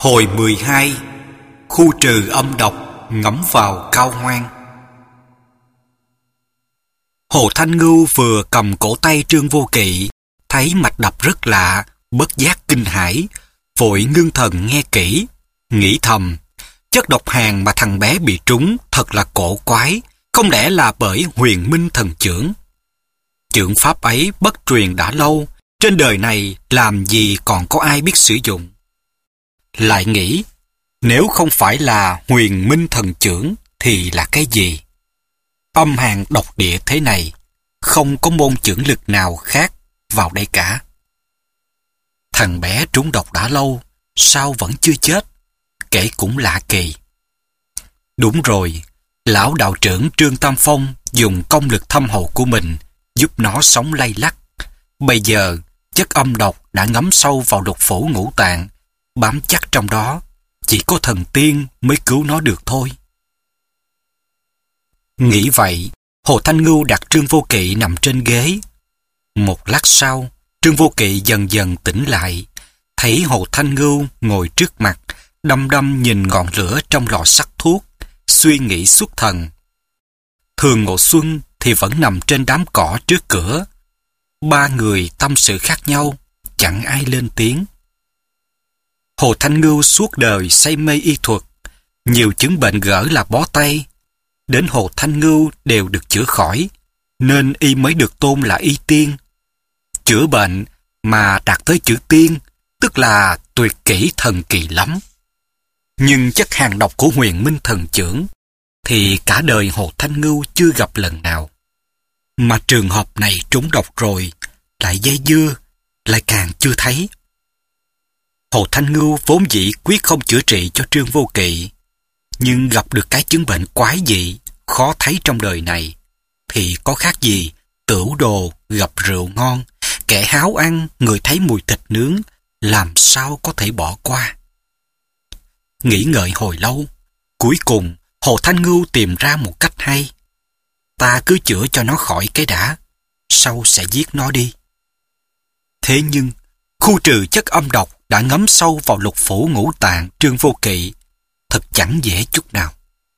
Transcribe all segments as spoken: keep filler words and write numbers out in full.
Hồi mười hai. Khu trừ âm độc, ngấm vào cao hoang. Hồ Thanh Ngưu vừa cầm cổ tay Trương Vô Kỵ, thấy mạch đập rất lạ, bất giác kinh hãi, vội ngưng thần nghe kỹ, nghĩ thầm: chất độc hàn mà thằng bé bị trúng thật là cổ quái, không lẽ là bởi Huyền Minh thần chưởng. Chưởng pháp ấy bất truyền đã lâu, trên đời này làm gì còn có ai biết sử dụng. Lại nghĩ, nếu không phải là Huyền Minh thần chưởng thì là cái gì? Âm hàn độc địa thế này, không có môn chưởng lực nào khác vào đây cả. Thằng bé trúng độc đã lâu, sao vẫn chưa chết? Kể cũng lạ kỳ. Đúng rồi, lão đạo trưởng Trương Tam Phong dùng công lực thâm hậu của mình giúp nó sống lay lắc. Bây giờ, chất âm độc đã ngấm sâu vào lục phủ ngũ tạng, bám chắc trong đó, chỉ có thần tiên mới cứu nó được thôi. Nghĩ vậy, Hồ Thanh Ngưu đặt Trương Vô Kỵ nằm trên ghế. Một lát sau, Trương Vô Kỵ dần dần tỉnh lại, thấy Hồ Thanh Ngưu ngồi trước mặt, đăm đăm nhìn ngọn lửa trong lò sắt thuốc, suy nghĩ xuất thần. Thường Ngộ Xuân thì vẫn nằm trên đám cỏ trước cửa. Ba người tâm sự khác nhau, chẳng ai lên tiếng. Hồ Thanh Ngưu suốt đời say mê y thuật, nhiều chứng bệnh gỡ là bó tay. Đến Hồ Thanh Ngưu đều được chữa khỏi, nên y mới được tôn là y tiên. Chữa bệnh mà đạt tới chữ tiên, tức là tuyệt kỹ thần kỳ lắm. Nhưng chất hàn độc của Huyền Minh thần chưởng thì cả đời Hồ Thanh Ngưu chưa gặp lần nào. Mà trường hợp này trúng độc rồi, lại dây dưa, lại càng chưa thấy. Hồ Thanh Ngưu vốn dĩ quyết không chữa trị cho Trương Vô Kỵ, nhưng gặp được cái chứng bệnh quái dị, khó thấy trong đời này, thì có khác gì tửu đồ gặp rượu ngon, kẻ háo ăn người thấy mùi thịt nướng, làm sao có thể bỏ qua. Nghĩ ngợi hồi lâu, cuối cùng Hồ Thanh Ngưu tìm ra một cách hay. Ta cứ chữa cho nó khỏi cái đã, sau sẽ giết nó đi. Thế nhưng, khu trừ chất âm độc đã ngấm sâu vào lục phủ ngũ tạng Trương Vô Kỵ, thật chẳng dễ chút nào.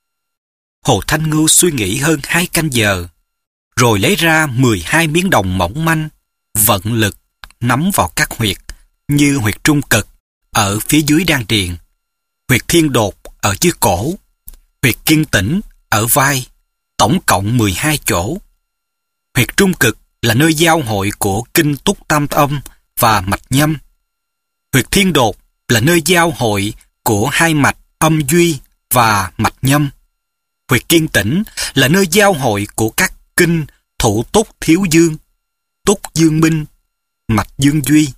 Hồ Thanh Ngưu suy nghĩ hơn hai canh giờ, rồi lấy ra mười hai miếng đồng mỏng manh, vận lực nắm vào các huyệt, như huyệt trung cực ở phía dưới đan điền, huyệt thiên đột ở dưới cổ, huyệt kiên tĩnh ở vai, tổng cộng mười hai chỗ. Huyệt trung cực là nơi giao hội của kinh túc tam âm và mạch nhâm. Huyệt thiên đột là nơi giao hội của hai mạch âm duy và mạch nhâm. Huyệt kiên tĩnh là nơi giao hội của các kinh thủ túc thiếu dương, túc dương minh, mạch dương duy.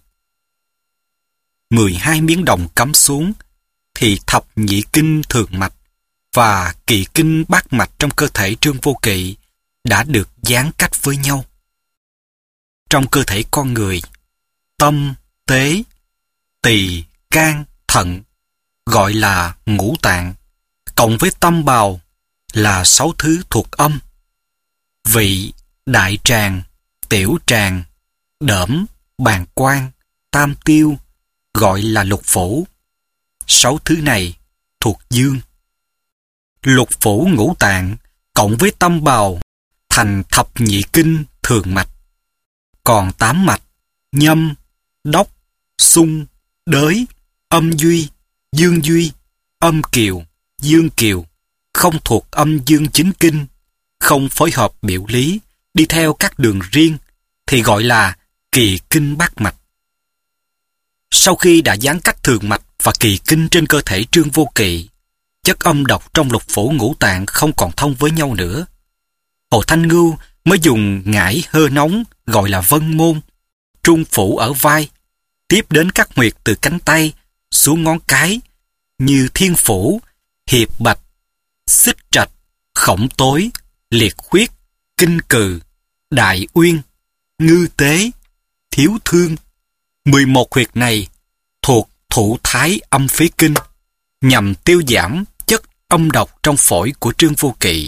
mười hai miếng đồng cắm xuống, thì thập nhị kinh thường mạch và kỳ kinh bát mạch trong cơ thể Trương Vô Kỵ đã được gián cách với nhau. Trong cơ thể con người, tâm, tế, tỳ, can, thận gọi là ngũ tạng, cộng với tâm bào là sáu thứ thuộc âm. Vị, đại tràng, tiểu tràng, đỡm, bàng quang, tam tiêu gọi là lục phủ. Sáu thứ này thuộc dương. Lục phủ ngũ tạng cộng với tâm bào thành thập nhị kinh thường mạch. Còn tám mạch nhâm, đốc, xung, đới, âm duy, dương duy, âm kiều, dương kiều không thuộc âm dương chính kinh, không phối hợp biểu lý, đi theo các đường riêng thì gọi là kỳ kinh bát mạch. Sau khi đã gián cách thường mạch và kỳ kinh trên cơ thể Trương Vô Kỵ, chất âm độc trong lục phủ ngũ tạng không còn thông với nhau nữa. Hồ Thanh Ngưu mới dùng ngải hơ nóng gọi là vân môn, trung phủ ở vai, tiếp đến các huyệt từ cánh tay xuống ngón cái như thiên phủ, hiệp bạch, xích trạch, khổng tối, liệt khuyết, kinh cừ, đại uyên, ngư tế, thiếu thương. mười một huyệt này thuộc thụ thái âm phế kinh, nhằm tiêu giảm chất âm độc trong phổi của Trương Vô Kỵ.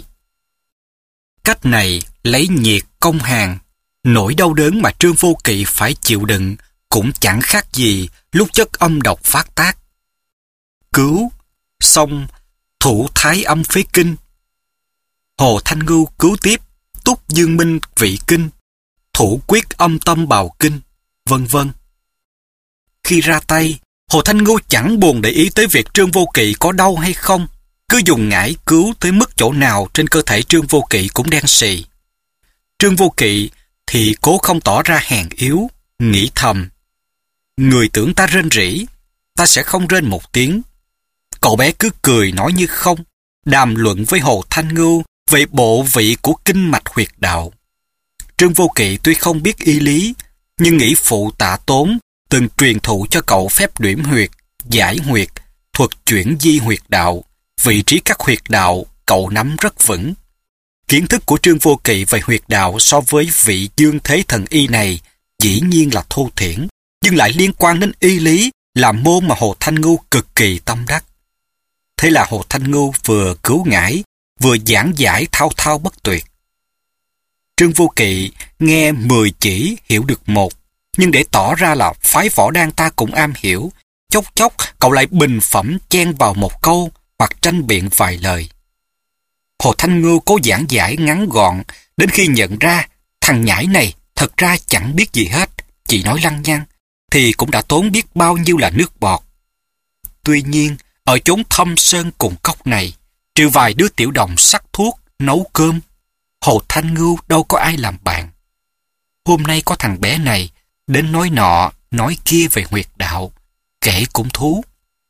Cách này lấy nhiệt công hàn, nỗi đau đớn mà Trương Vô Kỵ phải chịu đựng cũng chẳng khác gì lúc chất âm độc phát tác. cứu, xong thủ thái âm phế kinh. Hồ Thanh Ngưu cứu tiếp túc dương minh vị kinh, thủ quyết âm tâm bào kinh, vân vân. Khi ra tay, Hồ Thanh Ngưu chẳng buồn để ý tới việc Trương Vô Kỵ có đau hay không, cứ dùng ngải cứu tới mức chỗ nào trên cơ thể Trương Vô Kỵ cũng đen sì. Trương Vô Kỵ thì cố không tỏ ra hèn yếu, nghĩ thầm: người tưởng ta rên rỉ, ta sẽ không rên một tiếng. Cậu bé cứ cười nói như không, đàm luận với Hồ Thanh Ngưu về bộ vị của kinh mạch huyệt đạo. Trương Vô Kỵ tuy không biết y lý, nhưng nghĩ phụ Tạ Tốn từng truyền thụ cho cậu phép điểm huyệt, giải huyệt, thuật chuyển di huyệt đạo, vị trí các huyệt đạo cậu nắm rất vững. Kiến thức của Trương Vô Kỵ về huyệt đạo so với vị dương thế thần y này dĩ nhiên là thô thiển, nhưng lại liên quan đến y lý, là môn mà Hồ Thanh Ngưu cực kỳ tâm đắc. Thế là Hồ Thanh Ngưu vừa cứu ngải, vừa giảng giải thao thao bất tuyệt. Trương Vô Kỵ nghe mười chỉ hiểu được một, nhưng để tỏ ra là phái Võ Đan ta cũng am hiểu, chốc chốc cậu lại bình phẩm chen vào một câu hoặc tranh biện vài lời. Hồ Thanh Ngưu cố giảng giải ngắn gọn, đến khi nhận ra thằng nhãi này thật ra chẳng biết gì hết, chỉ nói lăng nhăng, thì cũng đã tốn biết bao nhiêu là nước bọt. Tuy nhiên, ở chốn thâm sơn cùng cốc này, trừ vài đứa tiểu đồng sắc thuốc, nấu cơm, Hồ Thanh Ngưu đâu có ai làm bạn. Hôm nay có thằng bé này đến nói nọ, nói kia về huyệt đạo, kể cũng thú.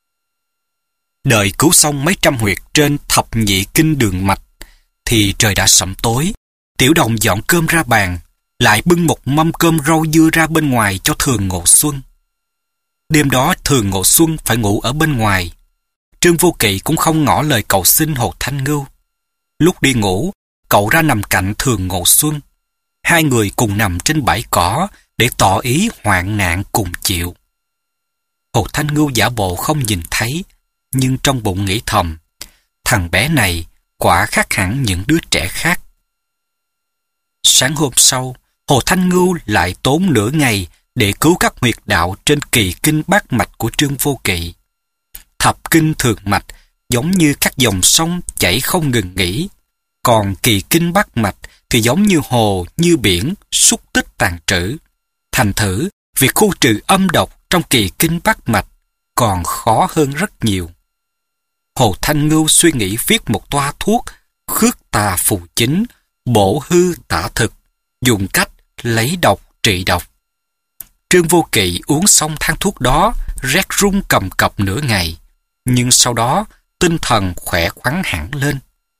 Đợi cứu xong mấy trăm huyệt trên thập nhị kinh đường mạch, thì trời đã sẩm tối. Tiểu đồng dọn cơm ra bàn, lại bưng một mâm cơm rau dưa ra bên ngoài cho Thường Ngộ Xuân. Đêm đó Thường Ngộ Xuân phải ngủ ở bên ngoài. Trương Vô Kỵ cũng không ngỏ lời cầu xin Hồ Thanh Ngưu. Lúc đi ngủ, cậu ra nằm cạnh Thường Ngộ Xuân. Hai người cùng nằm trên bãi cỏ để tỏ ý hoạn nạn cùng chịu. Hồ Thanh Ngưu giả bộ không nhìn thấy, nhưng trong bụng nghĩ thầm: thằng bé này quả khác hẳn những đứa trẻ khác. Sáng hôm sau, Hồ Thanh Ngưu lại tốn nửa ngày để cứu các huyệt đạo trên kỳ kinh bát mạch của Trương Vô Kỵ. Thập kinh thường mạch giống như các dòng sông chảy không ngừng nghỉ, còn kỳ kinh bát mạch thì giống như hồ, như biển, xúc tích tàn trữ. Thành thử, việc khu trừ âm độc trong kỳ kinh bát mạch còn khó hơn rất nhiều. Hồ Thanh Ngưu suy nghĩ viết một toa thuốc khước tà phù chính, bổ hư tả thực, dùng cách lấy độc trị độc. Trương Vô Kỵ uống xong thang thuốc đó, rét run cầm cập nửa ngày, nhưng sau đó tinh thần khỏe khoắn hẳn lên.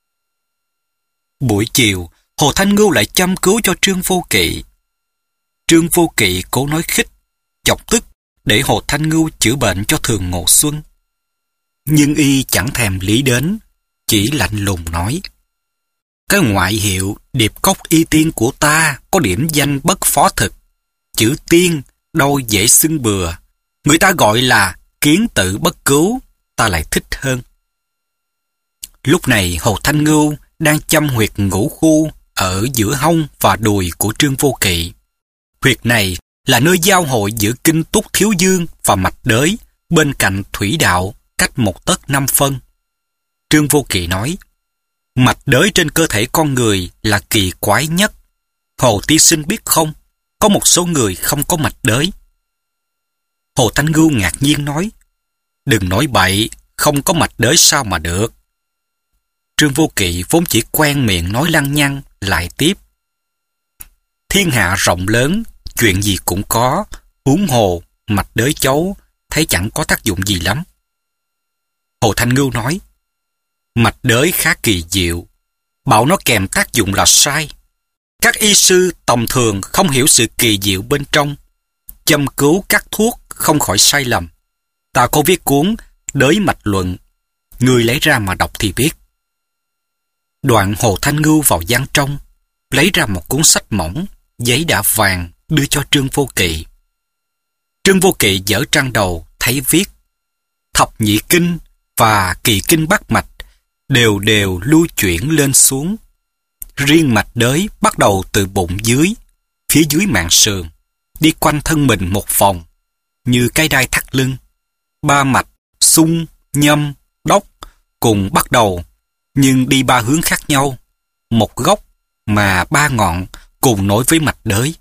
Buổi chiều, Hồ Thanh Ngưu lại chăm cứu cho Trương Vô Kỵ. Trương Vô Kỵ cố nói khích, chọc tức để Hồ Thanh Ngưu chữa bệnh cho Thường Ngộ Xuân. Nhưng y chẳng thèm lý đến, chỉ lạnh lùng nói: cái ngoại hiệu Điệp Cốc Y Tiên của ta có điểm danh bất phó thực, chữ tiên đâu dễ xưng bừa, người ta gọi là kiến tự bất cứu, ta lại thích hơn. Lúc này Hồ Thanh Ngưu đang châm huyệt ngũ khu ở giữa hông và đùi của Trương Vô Kỵ. Huyệt này là nơi giao hội giữa kinh Túc Thiếu Dương và mạch đới, bên cạnh thủy đạo, cách một tấc năm phân. Trương Vô Kỵ nói: mạch đới trên cơ thể con người là kỳ quái nhất. Hồ tiên sinh biết không, có một số người không có mạch đới. Hồ Thanh Ngưu ngạc nhiên nói: đừng nói bậy, không có mạch đới sao mà được. Trương Vô Kỵ vốn chỉ quen miệng nói lăng nhăng, lại tiếp: thiên hạ rộng lớn, chuyện gì cũng có, huống hồ mạch đới chấu, thấy chẳng có tác dụng gì lắm. Hồ Thanh Ngưu nói: mạch đới khá kỳ diệu, bảo nó kèm tác dụng là sai. Các y sư tầm thường không hiểu sự kỳ diệu bên trong, châm cứu các thuốc không khỏi sai lầm. Ta có viết cuốn Đới Mạch Luận, người lấy ra mà đọc thì biết. Đoạn Hồ Thanh Ngưu vào gian trong, lấy ra một cuốn sách mỏng, giấy đã vàng, đưa cho Trương Vô Kỵ. Trương Vô Kỵ dở trang đầu, thấy viết: thập nhị kinh và kỳ kinh bát mạch đều đều lưu chuyển lên xuống. Riêng mạch đới bắt đầu từ bụng dưới, phía dưới mạn sườn, đi quanh thân mình một vòng, như cái đai thắt lưng. Ba mạch xung, nhâm, đốc cùng bắt đầu, nhưng đi ba hướng khác nhau, một gốc mà ba ngọn cùng nối với mạch đới.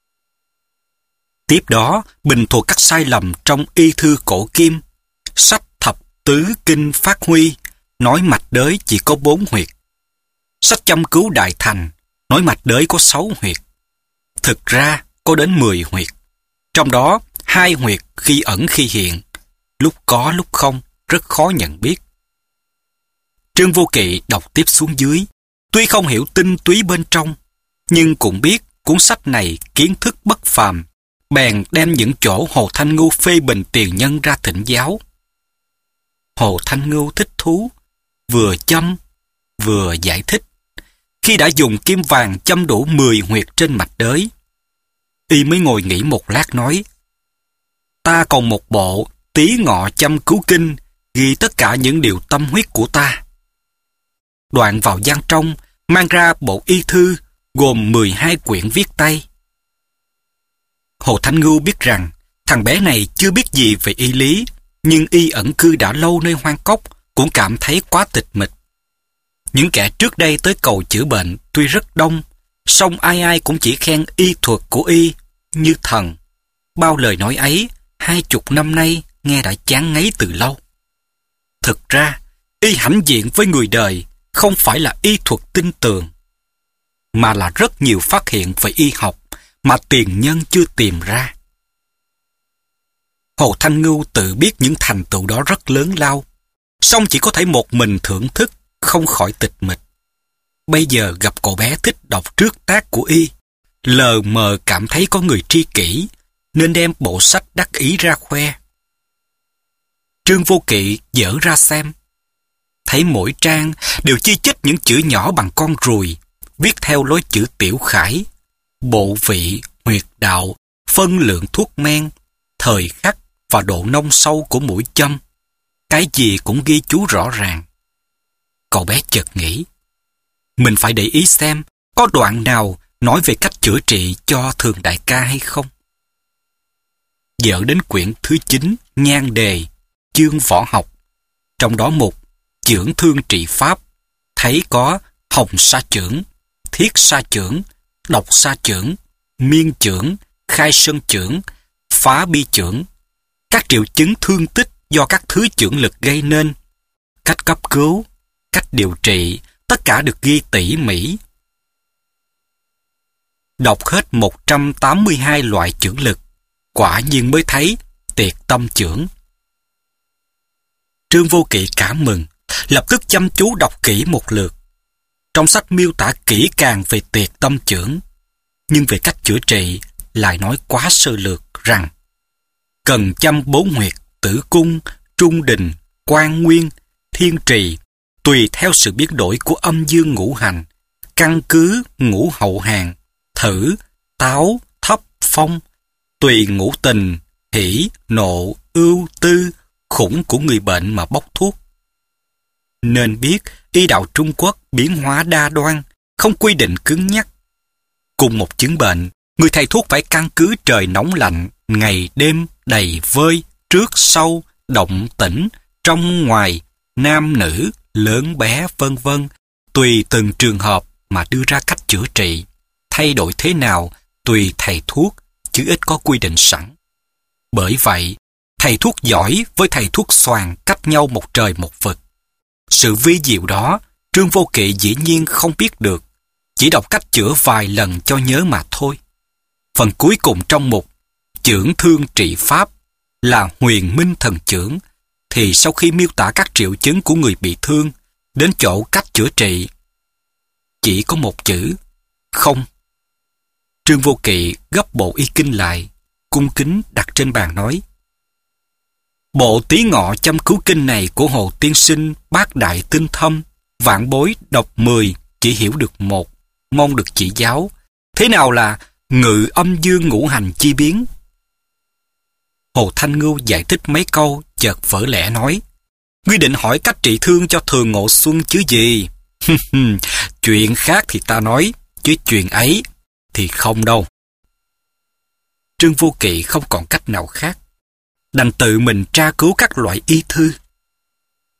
Tiếp đó, bình thuật các sai lầm trong y thư cổ kim. Sách Thập Tứ Kinh phát huy, nói mạch đới chỉ có bốn huyệt. Sách Châm Cứu Đại Thành, nói mạch đới có sáu huyệt. Thực ra, có đến mười huyệt. Trong đó, hai huyệt khi ẩn khi hiện, lúc có lúc không, rất khó nhận biết. Trương Vô Kỵ đọc tiếp xuống dưới, tuy không hiểu tinh túy bên trong, nhưng cũng biết cuốn sách này kiến thức bất phàm, bèn đem những chỗ Hồ Thanh Ngưu phê bình tiền nhân ra thỉnh giáo. Hồ Thanh Ngưu thích thú, vừa châm, vừa giải thích. Khi đã dùng kim vàng châm đủ mười huyệt trên mạch đới, y mới ngồi nghĩ một lát nói, ta còn một bộ Tý Ngọ Châm Cứu Kinh, ghi tất cả những điều tâm huyết của ta. Đoạn vào gian trong, mang ra bộ y thư, gồm mười hai quyển viết tay. Hồ Thanh Ngưu biết rằng, thằng bé này chưa biết gì về y lý, nhưng y ẩn cư đã lâu nơi hoang cốc, cũng cảm thấy quá tịch mịch. Những kẻ trước đây tới cầu chữa bệnh tuy rất đông, song ai ai cũng chỉ khen y thuật của y như thần. Bao lời nói ấy, hai chục năm nay nghe đã chán ngấy từ lâu. Thực ra, y hãnh diện với người đời không phải là y thuật tinh tường, mà là rất nhiều phát hiện về y học mà tiền nhân chưa tìm ra. Hồ Thanh Ngưu tự biết những thành tựu đó rất lớn lao, song chỉ có thể một mình thưởng thức, không khỏi tịch mịch. Bây giờ gặp cậu bé thích đọc trước tác của y, lờ mờ cảm thấy có người tri kỷ, nên đem bộ sách đắc ý ra khoe. Trương Vô Kỵ dở ra xem, thấy mỗi trang đều chi chít những chữ nhỏ bằng con ruồi, viết theo lối chữ tiểu khải, bộ vị, huyệt đạo, phân lượng thuốc men, thời khắc và độ nông sâu của mũi châm. Cái gì cũng ghi chú rõ ràng. Cậu bé chợt nghĩ, mình phải để ý xem có đoạn nào nói về cách chữa trị cho Thường đại ca hay không. Dở đến quyển thứ chín, nhan đề, chương võ học. Trong đó mục chưởng thương trị pháp, thấy có hồng sa chưởng, thiết sa chưởng, độc sa chưởng, miên chưởng, khai sơn chưởng, phá bi chưởng, các triệu chứng thương tích do các thứ chưởng lực gây nên, cách cấp cứu, cách điều trị, tất cả được ghi tỉ mỉ. Đọc hết một trăm tám mươi hai loại chưởng lực, quả nhiên mới thấy tiệt tâm chưởng. Trương Vô Kỵ cảm mừng, lập tức chăm chú đọc kỹ một lượt. Trong sách miêu tả kỹ càng về tiệt tâm chưởng, nhưng về cách chữa trị lại nói quá sơ lược rằng cần chăm bốn huyệt tử cung, trung đình, quan nguyên, thiên trì, tùy theo sự biến đổi của âm dương ngũ hành, căn cứ ngũ hậu hàng, thử, táo, thấp, phong, tùy ngũ tình, hỷ, nộ, ưu, tư, khủng của người bệnh mà bốc thuốc. Nên biết y đạo Trung Quốc biến hóa đa đoan, không quy định cứng nhắc. Cùng một chứng bệnh, người thầy thuốc phải căn cứ trời nóng lạnh, ngày đêm, đầy vơi, trước sau, động tĩnh, trong ngoài, nam nữ, lớn bé, vân vân, tùy từng trường hợp mà đưa ra cách chữa trị. Thay đổi thế nào tùy thầy thuốc, chứ ít có quy định sẵn. Bởi vậy, thầy thuốc giỏi với thầy thuốc xoàn cách nhau một trời một vực. Sự vi diệu đó, Trương Vô Kỵ dĩ nhiên không biết được, chỉ đọc cách chữa vài lần cho nhớ mà thôi. Phần cuối cùng trong mục chưởng thương trị pháp là huyền minh thần chưởng, thì sau khi miêu tả các triệu chứng của người bị thương, đến chỗ cách chữa trị, chỉ có một chữ, không. Trương Vô Kỵ gấp bộ y kinh lại, cung kính đặt trên bàn nói, bộ Tý Ngọ Châm Cứu Kinh này của Hồ tiên sinh bác đại tinh thâm, vạn bối đọc mười, chỉ hiểu được một, mong được chỉ giáo. Thế nào là ngự âm dương ngũ hành chi biến? Hồ Thanh Ngưu giải thích mấy câu, chợt vỡ lẽ nói, ngươi định hỏi cách trị thương cho Thường Ngộ Xuân chứ gì? Chuyện khác thì ta nói, chứ chuyện ấy thì không đâu. Trương Vô Kỵ không còn cách nào khác, đành tự mình tra cứu các loại y thư.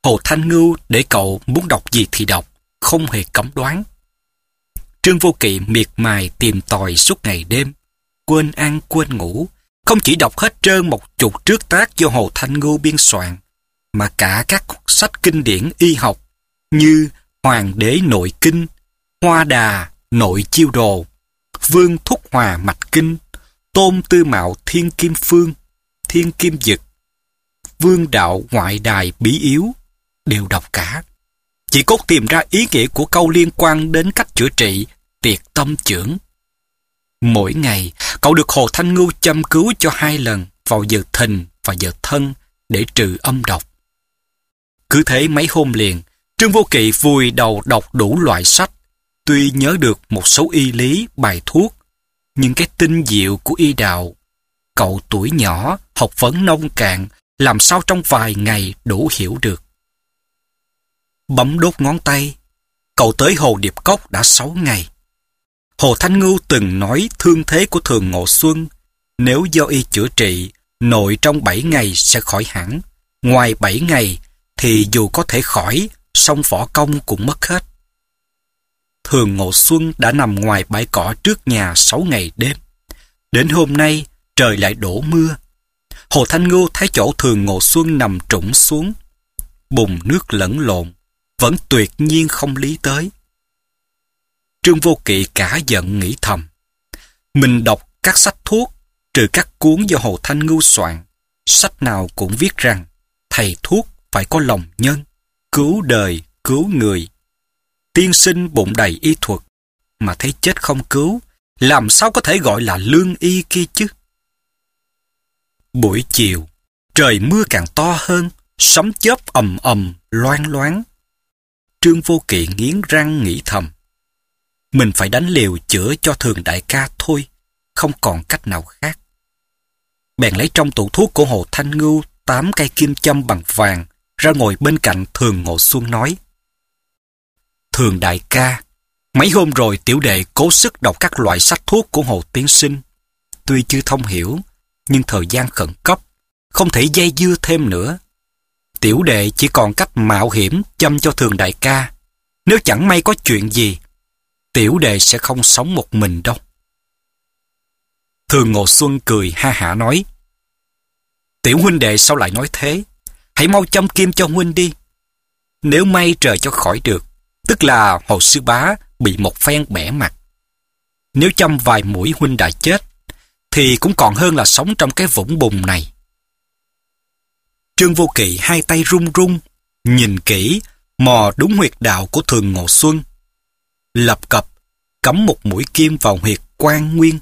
Hồ Thanh Ngưu để cậu muốn đọc gì thì đọc, không hề cấm đoán. Trương Vô Kỵ miệt mài tìm tòi suốt ngày đêm, quên ăn quên ngủ, không chỉ đọc hết trơn một chục trước tác do Hồ Thanh Ngưu biên soạn, mà cả các sách kinh điển y học như Hoàng Đế Nội Kinh, Hoa Đà Nội Chiêu Đồ, Vương Thúc Hòa Mạch Kinh, Tôn Tư Mạo Thiên Kim Phương, Thiên Kim Dực, Vương Đạo Ngoại Đài Bí Yếu, đều đọc cả. Chỉ cốt tìm ra ý nghĩa của câu liên quan đến cách chữa trị tiệt tâm chưởng. Mỗi ngày, cậu được Hồ Thanh Ngưu châm cứu cho hai lần vào giờ thìn và giờ thân để trừ âm độc. Cứ thế mấy hôm liền, Trương Vô Kỵ vùi đầu đọc đủ loại sách. Tuy nhớ được một số y lý, bài thuốc, nhưng cái tinh diệu của y đạo, cậu tuổi nhỏ, học vấn nông cạn, làm sao trong vài ngày đủ hiểu được. Bấm đốt ngón tay, cậu tới Hồ Điệp Cốc đã sáu ngày. Hồ Thanh Ngưu từng nói thương thế của Thường Ngộ Xuân, nếu do y chữa trị, nội trong bảy ngày sẽ khỏi hẳn. Ngoài bảy ngày, thì dù có thể khỏi, song võ công cũng mất hết. Thường Ngộ Xuân đã nằm ngoài bãi cỏ trước nhà sáu ngày đêm. Đến hôm nay, trời lại đổ mưa. Hồ Thanh Ngưu thấy chỗ Thường Ngộ Xuân nằm trũng xuống, bùn nước lẫn lộn, vẫn tuyệt nhiên không lý tới. Trương Vô Kỵ cả giận nghĩ thầm, mình đọc các sách thuốc, trừ các cuốn do Hồ Thanh Ngưu soạn, sách nào cũng viết rằng thầy thuốc phải có lòng nhân, cứu đời, cứu người. Tiên sinh bụng đầy y thuật, mà thấy chết không cứu, làm sao có thể gọi là lương y kia chứ? Buổi chiều, trời mưa càng to hơn, sấm chớp ầm ầm, loang loáng. Trương Vô Kỵ nghiến răng nghĩ thầm, mình phải đánh liều chữa cho Thường đại ca thôi, không còn cách nào khác. Bèn lấy trong tủ thuốc của Hồ Thanh Ngưu tám cây kim châm bằng vàng, ra ngồi bên cạnh Thường Ngộ Xuân nói, Thường đại ca, mấy hôm rồi tiểu đệ cố sức đọc các loại sách thuốc của Hồ tiên sinh. Tuy chưa thông hiểu, nhưng thời gian khẩn cấp, không thể dây dưa thêm nữa. Tiểu đệ chỉ còn cách mạo hiểm châm cho Thường đại ca. Nếu chẳng may có chuyện gì, tiểu đệ sẽ không sống một mình đâu. Thường Ngộ Xuân cười ha hả nói, tiểu huynh đệ sao lại nói thế? Hãy mau châm kim cho huynh đi. Nếu may trời cho khỏi được, tức là Hồ sư bá bị một phen bẻ mặt. Nếu châm vài mũi huynh đã chết, thì cũng còn hơn là sống trong cái vũng bùn này. Trương Vô Kỵ hai tay run run, nhìn kỹ, mò đúng huyệt đạo của Thường Ngộ Xuân. Lập cập, cắm một mũi kim vào huyệt Quan Nguyên.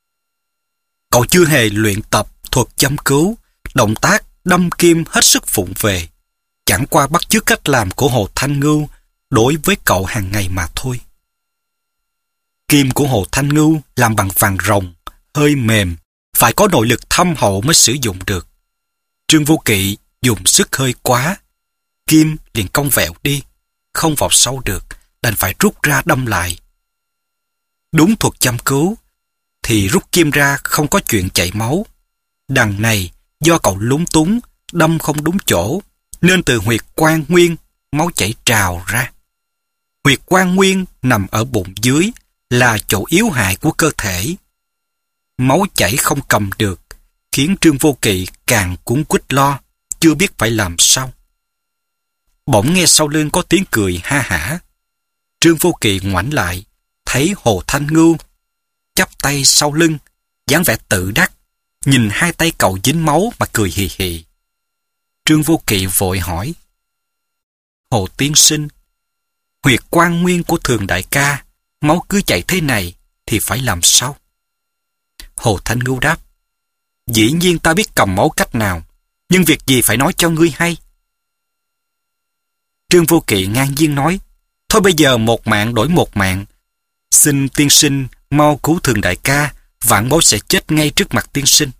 Cậu chưa hề luyện tập thuật châm cứu, động tác đâm kim hết sức vụng về, chẳng qua bắt chước cách làm của Hồ Thanh Ngưu đối với cậu hàng ngày mà thôi. Kim của Hồ Thanh Ngưu làm bằng vàng rồng, hơi mềm, phải có nội lực thâm hậu mới sử dụng được. Trương Vô Kỵ dùng sức hơi quá, kim liền cong vẹo đi, không vào sâu được, đành phải rút ra đâm lại. Đúng thuật châm cứu, thì rút kim ra không có chuyện chảy máu. Đằng này, do cậu lúng túng, đâm không đúng chỗ, nên từ huyệt Quan Nguyên, máu chảy trào ra. Huyệt Quan Nguyên nằm ở bụng dưới, là chỗ yếu hại của cơ thể. Máu chảy không cầm được, khiến Trương Vô Kỵ càng cuống quýt lo, chưa biết phải làm sao. Bỗng nghe sau lưng có tiếng cười ha hả. Trương Vô Kỵ ngoảnh lại, thấy Hồ Thanh Ngưu chắp tay sau lưng, dáng vẻ tự đắc, nhìn hai tay cậu dính máu mà cười hì hì. Trương Vô Kỵ vội hỏi, Hồ tiên sinh, huyệt Quan Nguyên của Thường đại ca, máu cứ chảy thế này thì phải làm sao? Hồ Thanh Ngưu đáp, dĩ nhiên ta biết cầm máu cách nào, nhưng việc gì phải nói cho ngươi hay. Trương Vô Kỵ ngang nhiên nói, thôi bây giờ một mạng đổi một mạng, xin tiên sinh mau cứu Thường đại ca, vạn bối sẽ chết ngay trước mặt tiên sinh.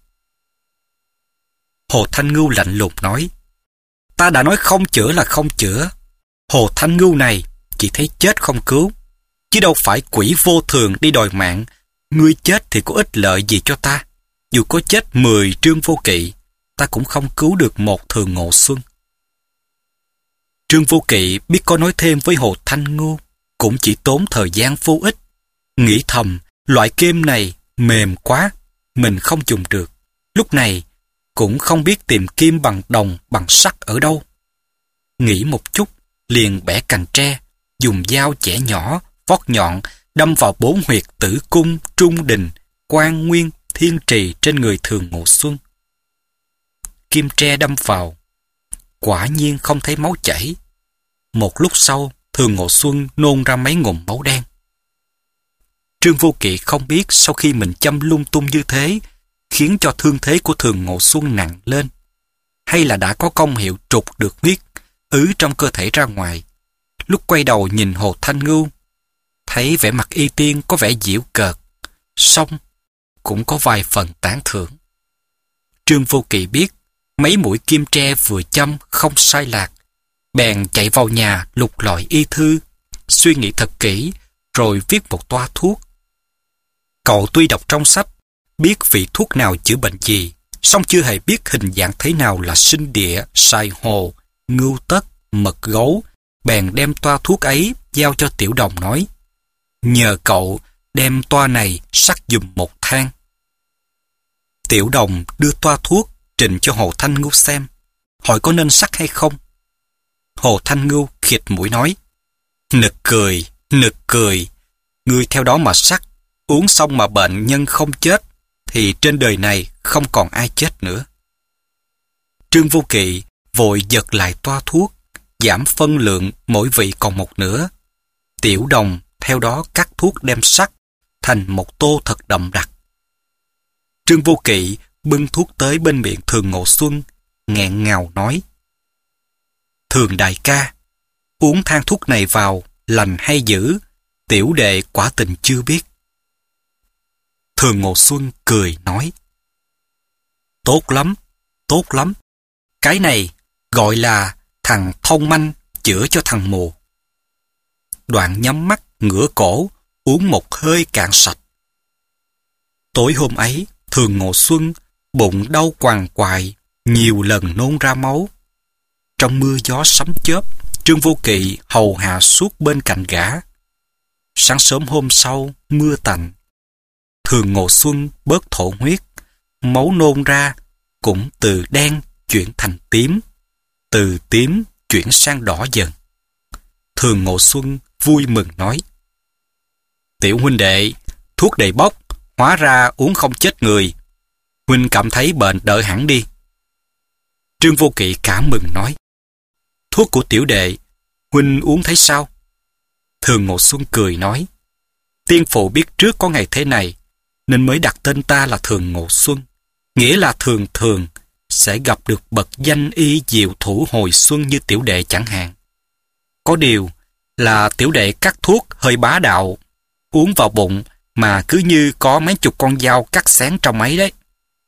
Hồ Thanh Ngưu lạnh lùng nói, ta đã nói không chữa là không chữa. Hồ Thanh Ngưu này chỉ thấy chết không cứu, chứ đâu phải quỷ vô thường đi đòi mạng. Ngươi chết thì có ích lợi gì cho ta? Dù có chết mười Trương Vô Kỵ, ta cũng không cứu được một Thường Ngộ Xuân. Trương Vô Kỵ biết có nói thêm với Hồ Thanh Ngưu cũng chỉ tốn thời gian vô ích. Nghĩ thầm, loại kem này mềm quá, mình không dùng được. Lúc này cũng không biết tìm kim bằng đồng bằng sắt ở đâu. Nghĩ một chút, liền bẻ cành tre, dùng dao chẻ nhỏ, vót nhọn, đâm vào bốn huyệt tử cung, trung đình, quan nguyên, thiên trì trên người Thường Ngộ Xuân. Kim tre đâm vào, quả nhiên không thấy máu chảy. Một lúc sau, Thường Ngộ Xuân nôn ra mấy ngụm máu đen. Trương Vô Kỵ không biết sau khi mình châm lung tung như thế, khiến cho thương thế của Thường Ngộ Xuân nặng lên, hay là đã có công hiệu trục được huyết ứ trong cơ thể ra ngoài. Lúc quay đầu nhìn Hồ Thanh Ngưu, thấy vẻ mặt y tiên có vẻ giễu cợt, song cũng có vài phần tán thưởng. Trương Vô Kỵ biết mấy mũi kim tre vừa châm không sai lạc, bèn chạy vào nhà lục lọi y thư, suy nghĩ thật kỹ, rồi viết một toa thuốc. Cậu tuy đọc trong sách, biết vị thuốc nào chữa bệnh gì, song chưa hề biết hình dạng thế nào là sinh địa, sài hồ, ngưu tất, mật gấu, bèn đem toa thuốc ấy giao cho Tiểu Đồng nói: nhờ cậu đem toa này sắc giùm một thang. Tiểu Đồng đưa toa thuốc trình cho Hồ Thanh Ngưu xem, hỏi có nên sắc hay không. Hồ Thanh Ngưu khịt mũi nói: nực cười, nực cười, ngươi theo đó mà sắc, uống xong mà bệnh nhân không chết, thì trên đời này không còn ai chết nữa. Trương Vô Kỵ vội giật lại toa thuốc, giảm phân lượng mỗi vị còn một nửa. Tiểu Đồng theo đó cắt thuốc đem sắc thành một tô thật đậm đặc. Trương Vô Kỵ bưng thuốc tới bên miệng Thường Ngộ Xuân, nghẹn ngào nói: Thường đại ca, uống thang thuốc này vào lành hay dữ, tiểu đệ quả tình chưa biết. Thường Ngộ Xuân cười nói: tốt lắm, tốt lắm. Cái này gọi là thằng thông manh chữa cho thằng mù. Đoạn nhắm mắt ngửa cổ uống một hơi cạn sạch. Tối hôm ấy, Thường Ngộ Xuân bụng đau quằn quại, nhiều lần nôn ra máu. Trong mưa gió sấm chớp, Trương Vô Kỵ hầu hạ suốt bên cạnh gã. Sáng sớm hôm sau, mưa tạnh. Thường Ngộ Xuân bớt thổ huyết, máu nôn ra cũng từ đen chuyển thành tím, từ tím chuyển sang đỏ dần. Thường Ngộ Xuân vui mừng nói: tiểu huynh đệ, thuốc đầy bốc, hóa ra uống không chết người. Huynh cảm thấy bệnh đỡ hẳn đi. Trương Vô Kỵ cảm mừng nói: thuốc của tiểu đệ, huynh uống thấy sao? Thường Ngộ Xuân cười nói: tiên phụ biết trước có ngày thế này, nên mới đặt tên ta là Thường Ngộ Xuân, nghĩa là thường thường sẽ gặp được bậc danh y diệu thủ hồi xuân như tiểu đệ chẳng hạn. Có điều là tiểu đệ cắt thuốc hơi bá đạo, uống vào bụng mà cứ như có mấy chục con dao cắt xén trong ấy đấy.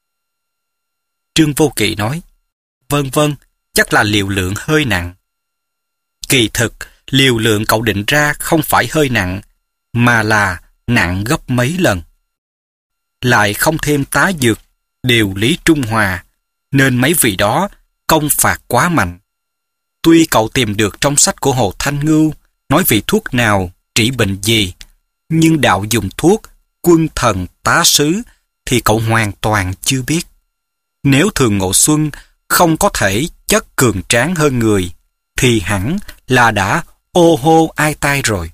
Trương Vô Kỵ nói: vâng vâng, chắc là liều lượng hơi nặng. Kỳ thực, liều lượng cậu định ra không phải hơi nặng, mà là nặng gấp mấy lần. Lại không thêm tá dược, điều lý trung hòa, nên mấy vị đó công phạt quá mạnh. Tuy cậu tìm được trong sách của Hồ Thanh Ngưu nói vị thuốc nào trị bệnh gì, nhưng đạo dùng thuốc quân thần tá sứ thì cậu hoàn toàn chưa biết. Nếu Thường Ngộ Xuân không có thể chất cường tráng hơn người, thì hẳn là đã ô hô ai tai rồi.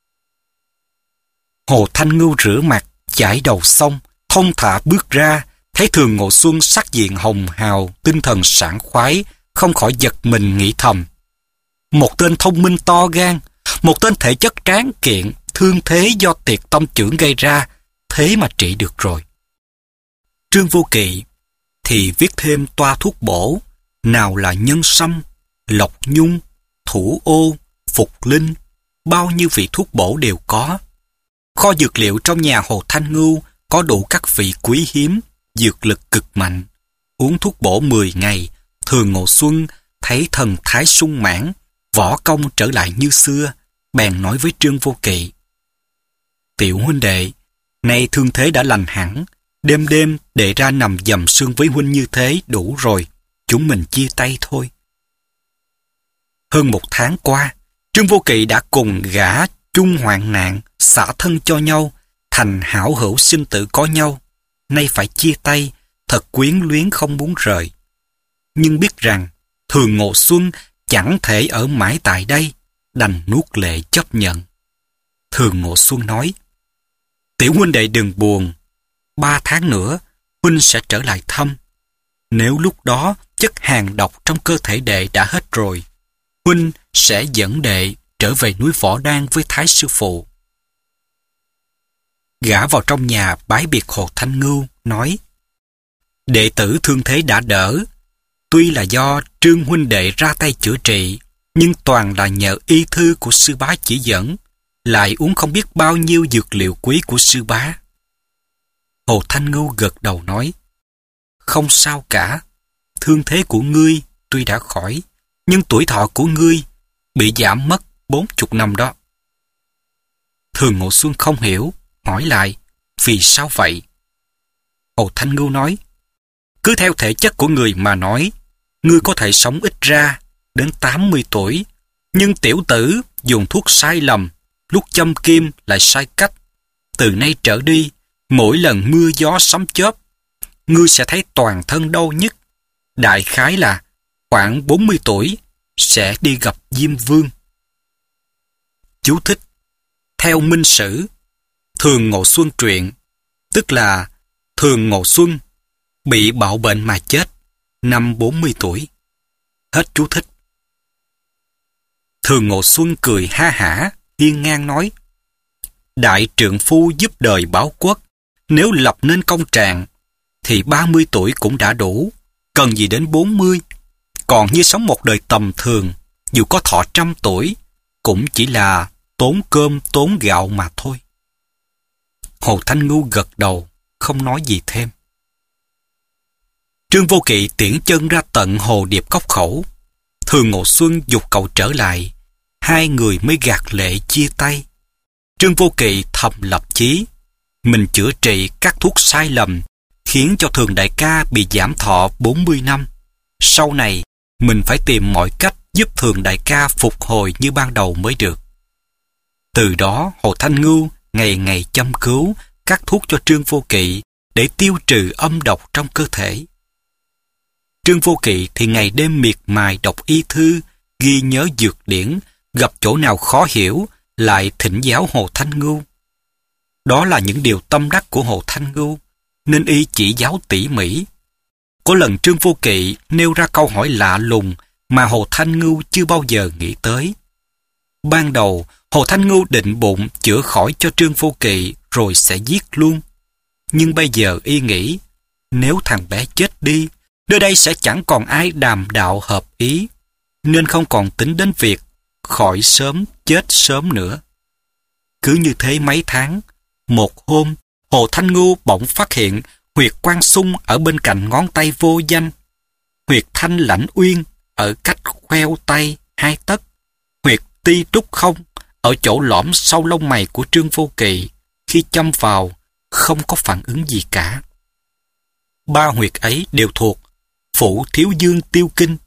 Hồ Thanh Ngưu rửa mặt, chải đầu xong, thông thả bước ra, thấy Thường Ngộ Xuân sắc diện hồng hào, tinh thần sảng khoái, không khỏi giật mình nghĩ thầm: một tên thông minh to gan, một tên thể chất tráng kiện, thương thế do tiệt tông chưởng gây ra, thế mà trị được rồi. Trương Vô Kỵ thì viết thêm toa thuốc bổ, nào là nhân sâm, lộc nhung, thủ ô, phục linh, bao nhiêu vị thuốc bổ đều có. Kho dược liệu trong nhà Hồ Thanh Ngưu có đủ các vị quý hiếm, dược lực cực mạnh. Uống thuốc bổ mười ngày, Thường Ngộ Xuân thấy thần thái sung mãn, võ công trở lại như xưa, bèn nói với Trương Vô Kỵ: tiểu huynh đệ, nay thương thế đã lành hẳn, đêm đêm để ra nằm dầm sương với huynh như thế đủ rồi, chúng mình chia tay thôi. Hơn một tháng qua, Trương Vô Kỵ đã cùng gã chung hoạn nạn, xả thân cho nhau, thành hảo hữu sinh tử có nhau. Nay phải chia tay, thật quyến luyến không muốn rời. Nhưng biết rằng, Thường Ngộ Xuân chẳng thể ở mãi tại đây, đành nuốt lệ chấp nhận. Thường Ngộ Xuân nói, tiểu huynh đệ đừng buồn, ba tháng nữa, huynh sẽ trở lại thăm. Nếu lúc đó chất hàng độc trong cơ thể đệ đã hết rồi, huynh sẽ dẫn đệ trở về núi Võ Đan với Thái sư phụ. Gã vào trong nhà bái biệt Hồ Thanh Ngưu, nói, đệ tử thương thế đã đỡ, tuy là do Trương huynh đệ ra tay chữa trị, nhưng toàn là nhờ y thư của sư bá chỉ dẫn, lại uống không biết bao nhiêu dược liệu quý của sư bá. Hồ Thanh Ngưu gật đầu nói, không sao cả, thương thế của ngươi tuy đã khỏi, nhưng tuổi thọ của ngươi bị giảm mất bốn chục năm đó. Thường Ngộ Xuân không hiểu, hỏi lại, vì sao vậy? Hồ Thanh Ngưu nói, cứ theo thể chất của người mà nói, ngươi có thể sống ít ra đến tám mươi tuổi, nhưng tiểu tử dùng thuốc sai lầm, lúc châm kim lại sai cách. Từ nay trở đi, mỗi lần mưa gió sấm chớp, ngươi sẽ thấy toàn thân đau nhức. Đại khái là khoảng bốn mươi tuổi sẽ đi gặp Diêm Vương. Chú thích: theo Minh Sử, Thường Ngộ Xuân truyện, tức là Thường Ngộ Xuân bị bạo bệnh mà chết năm bốn mươi tuổi. Hết chú thích. Thường Ngộ Xuân cười ha hả, hiên ngang nói, đại trượng phu giúp đời báo quốc, nếu lập nên công trạng, thì ba mươi tuổi cũng đã đủ, cần gì đến bốn mươi. Còn như sống một đời tầm thường, dù có thọ trăm tuổi, cũng chỉ là tốn cơm tốn gạo mà thôi. Hồ Thanh Ngưu gật đầu, không nói gì thêm. Trương Vô Kỵ tiễn chân ra tận hồ Điệp Cốc khẩu. Thường Ngộ Xuân giục cậu trở lại, hai người mới gạt lệ chia tay. Trương Vô Kỵ thầm lập chí, mình chữa trị các thuốc sai lầm, khiến cho Thường đại ca bị giảm thọ bốn mươi năm. Sau này, mình phải tìm mọi cách giúp Thường đại ca phục hồi như ban đầu mới được. Từ đó, Hồ Thanh Ngưu ngày ngày châm cứu các thuốc cho Trương Vô Kỵ để tiêu trừ âm độc trong cơ thể. Trương Vô Kỵ thì ngày đêm miệt mài đọc y thư, ghi nhớ dược điển, gặp chỗ nào khó hiểu lại thỉnh giáo Hồ Thanh Ngưu. Đó là những điều tâm đắc của Hồ Thanh Ngưu, nên y chỉ giáo tỉ mỉ. Có lần Trương Vô Kỵ nêu ra câu hỏi lạ lùng mà Hồ Thanh Ngưu chưa bao giờ nghĩ tới. Ban đầu, Hồ Thanh Ngưu định bụng chữa khỏi cho Trương Vô Kỵ rồi sẽ giết luôn. Nhưng bây giờ y nghĩ, nếu thằng bé chết đi, nơi đây sẽ chẳng còn ai đàm đạo hợp ý, nên không còn tính đến việc khỏi sớm chết sớm nữa. Cứ như thế mấy tháng, một hôm, Hồ Thanh Ngưu bỗng phát hiện huyệt Quan Xung ở bên cạnh ngón tay vô danh, huyệt Thanh Lãnh Uyên ở cách khoeo tay hai tấc, huyệt Ti Trúc Không ở chỗ lõm sau lông mày của Trương Vô Kỵ, khi châm vào không có phản ứng gì cả. Ba huyệt ấy đều thuộc Phủ Thiếu Dương Tiêu Kinh.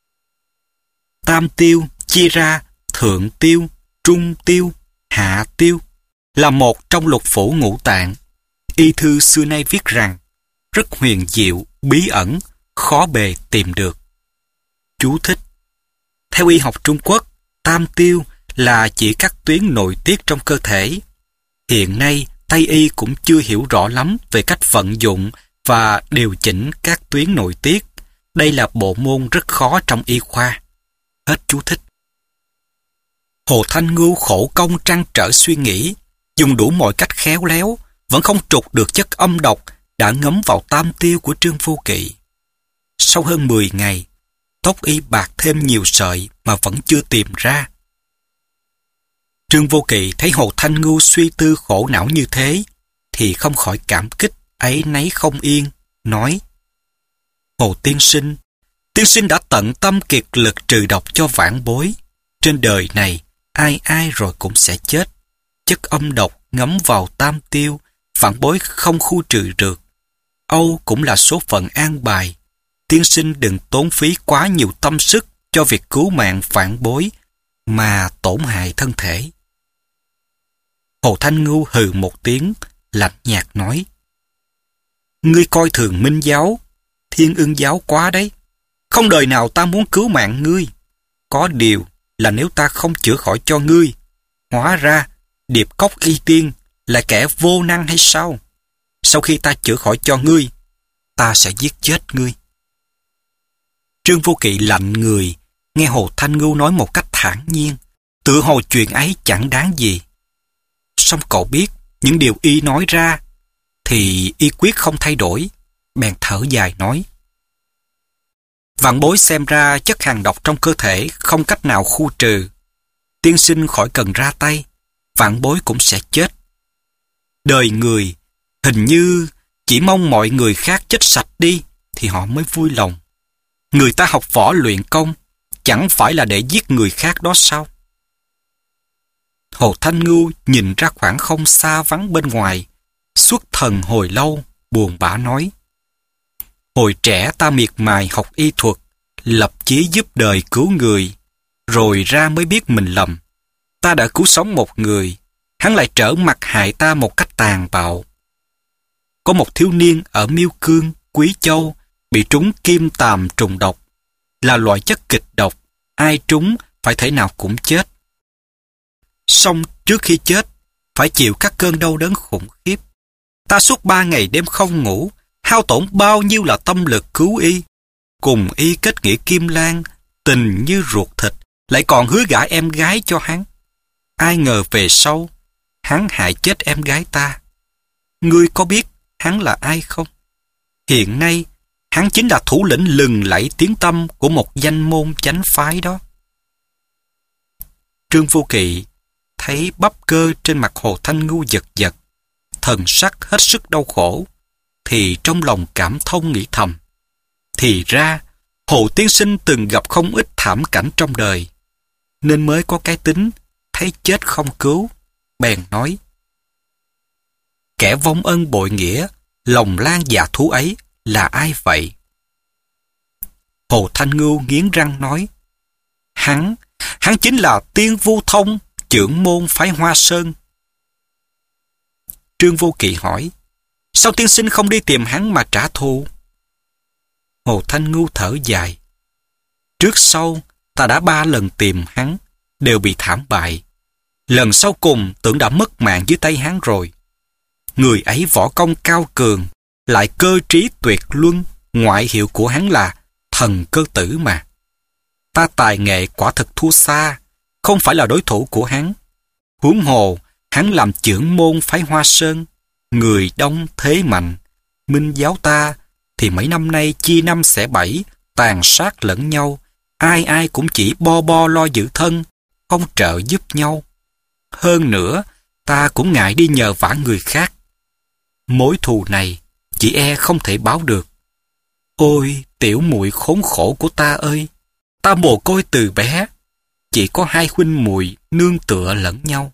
Tam tiêu chia ra thượng tiêu, trung tiêu, hạ tiêu, là một trong lục phủ ngũ tạng. Y thư xưa nay viết rằng rất huyền diệu, bí ẩn, khó bề tìm được. Chú thích: theo y học Trung Quốc, tam tiêu là chỉ các tuyến nội tiết trong cơ thể. Hiện nay, Tây y cũng chưa hiểu rõ lắm về cách vận dụng và điều chỉnh các tuyến nội tiết. Đây là bộ môn rất khó trong y khoa. Hết chú thích. Hồ Thanh Ngưu khổ công trăn trở suy nghĩ, dùng đủ mọi cách khéo léo, vẫn không trục được chất âm độc đã ngấm vào tam tiêu của Trương Vô Kỵ. Sau hơn mười ngày, tóc y bạc thêm nhiều sợi mà vẫn chưa tìm ra. Trương Vô Kỵ thấy Hồ Thanh Ngưu suy tư khổ não như thế, thì không khỏi cảm kích, áy náy không yên, nói: Hồ tiên sinh, tiên sinh đã tận tâm kiệt lực trừ độc cho vãn bối. Trên đời này, ai ai rồi cũng sẽ chết. Chất âm độc ngấm vào tam tiêu, vãn bối không khu trừ được. Âu cũng là số phận an bài. Tiên sinh đừng tốn phí quá nhiều tâm sức cho việc cứu mạng vãn bối mà tổn hại thân thể. Hồ Thanh Ngưu hừ một tiếng, lạnh nhạt nói: Ngươi coi thường Minh giáo, Thiên Ưng giáo quá đấy. Không đời nào ta muốn cứu mạng ngươi. Có điều là nếu ta không chữa khỏi cho ngươi, hóa ra Điệp Cốc Y Tiên là kẻ vô năng hay sao? Sau khi ta chữa khỏi cho ngươi, ta sẽ giết chết ngươi. Trương Vô Kỵ lạnh người, nghe Hồ Thanh Ngưu nói một cách thản nhiên, tựa hồ chuyện ấy chẳng đáng gì. Song cậu biết, những điều y nói ra, thì y quyết không thay đổi, bèn thở dài nói: Vạn bối xem ra chất hàng độc trong cơ thể không cách nào khu trừ. Tiên sinh khỏi cần ra tay, vạn bối cũng sẽ chết. Đời người, hình như chỉ mong mọi người khác chết sạch đi thì họ mới vui lòng. Người ta học võ luyện công, chẳng phải là để giết người khác đó sao? Hồ Thanh Ngưu nhìn ra khoảng không xa vắng bên ngoài, xuất thần hồi lâu, buồn bã nói: Hồi trẻ ta miệt mài học y thuật, lập chí giúp đời cứu người, rồi ra mới biết mình lầm. Ta đã cứu sống một người, hắn lại trở mặt hại ta một cách tàn bạo. Có một thiếu niên ở Miêu Cương, Quý Châu bị trúng kim tàm trùng độc, là loại chất kịch độc, ai trúng phải thể nào cũng chết. Song trước khi chết, phải chịu các cơn đau đớn khủng khiếp. Ta suốt ba ngày đêm không ngủ, hao tổn bao nhiêu là tâm lực cứu y. Cùng y kết nghĩa kim lan, tình như ruột thịt, lại còn hứa gả em gái cho hắn. Ai ngờ về sau, hắn hại chết em gái ta. Ngươi có biết hắn là ai không? Hiện nay, hắn chính là thủ lĩnh lừng lẫy tiếng tăm của một danh môn chánh phái đó. Trương Vô Kỵ thấy bắp cơ trên mặt Hồ Thanh Ngưu giật giật, thần sắc hết sức đau khổ, thì trong lòng cảm thông nghĩ thầm: thì ra Hồ tiên sinh từng gặp không ít thảm cảnh trong đời, nên mới có cái tính thấy chết không cứu. Bèn nói: Kẻ vong ân bội nghĩa, lòng lan dạ thú ấy là ai vậy? Hồ Thanh Ngưu nghiến răng nói: Hắn, hắn chính là Tiên Vu Thông, trưởng môn phái Hoa Sơn. Trương Vô Kỵ hỏi: Sao tiên sinh không đi tìm hắn mà trả thù? Hồ Thanh Ngưu thở dài: Trước sau ta đã ba lần tìm hắn, đều bị thảm bại. Lần sau cùng tưởng đã mất mạng dưới tay hắn rồi. Người ấy võ công cao cường, lại cơ trí tuyệt luân, ngoại hiệu của hắn là thần cơ tử mà. Ta tài nghệ quả thực thua xa, không phải là đối thủ của hắn. Huống hồ, hắn làm trưởng môn phái Hoa Sơn, người đông thế mạnh. Minh giáo ta thì mấy năm nay chia năm xẻ bảy, tàn sát lẫn nhau, ai ai cũng chỉ bo bo lo giữ thân, không trợ giúp nhau. Hơn nữa, ta cũng ngại đi nhờ vả người khác. Mối thù này chỉ e không thể báo được. Ôi, tiểu muội khốn khổ của ta ơi! Ta mồ côi từ bé, chỉ có hai huynh muội nương tựa lẫn nhau.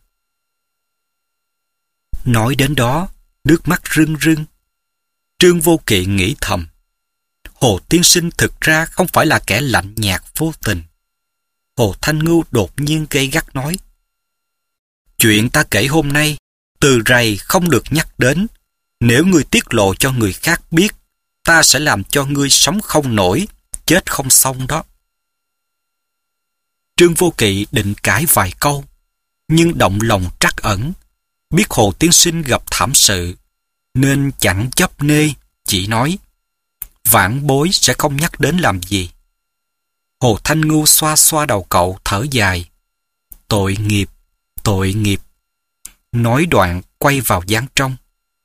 Nói đến đó, nước mắt rưng rưng. Trương Vô Kỵ nghĩ thầm: Hồ tiên sinh thực ra không phải là kẻ lạnh nhạt vô tình. Hồ Thanh Ngưu đột nhiên gay gắt nói: Chuyện ta kể hôm nay, từ rày không được nhắc đến. Nếu ngươi tiết lộ cho người khác biết, ta sẽ làm cho ngươi sống không nổi, chết không xong đó. Trương Vô Kỵ định cãi vài câu, nhưng động lòng trắc ẩn, biết Hồ tiên sinh gặp thảm sự, nên chẳng chấp nê, chỉ nói: Vãn bối sẽ không nhắc đến làm gì. Hồ Thanh Ngưu xoa xoa đầu cậu, thở dài: Tội nghiệp, tội nghiệp. Nói đoạn quay vào gian trong.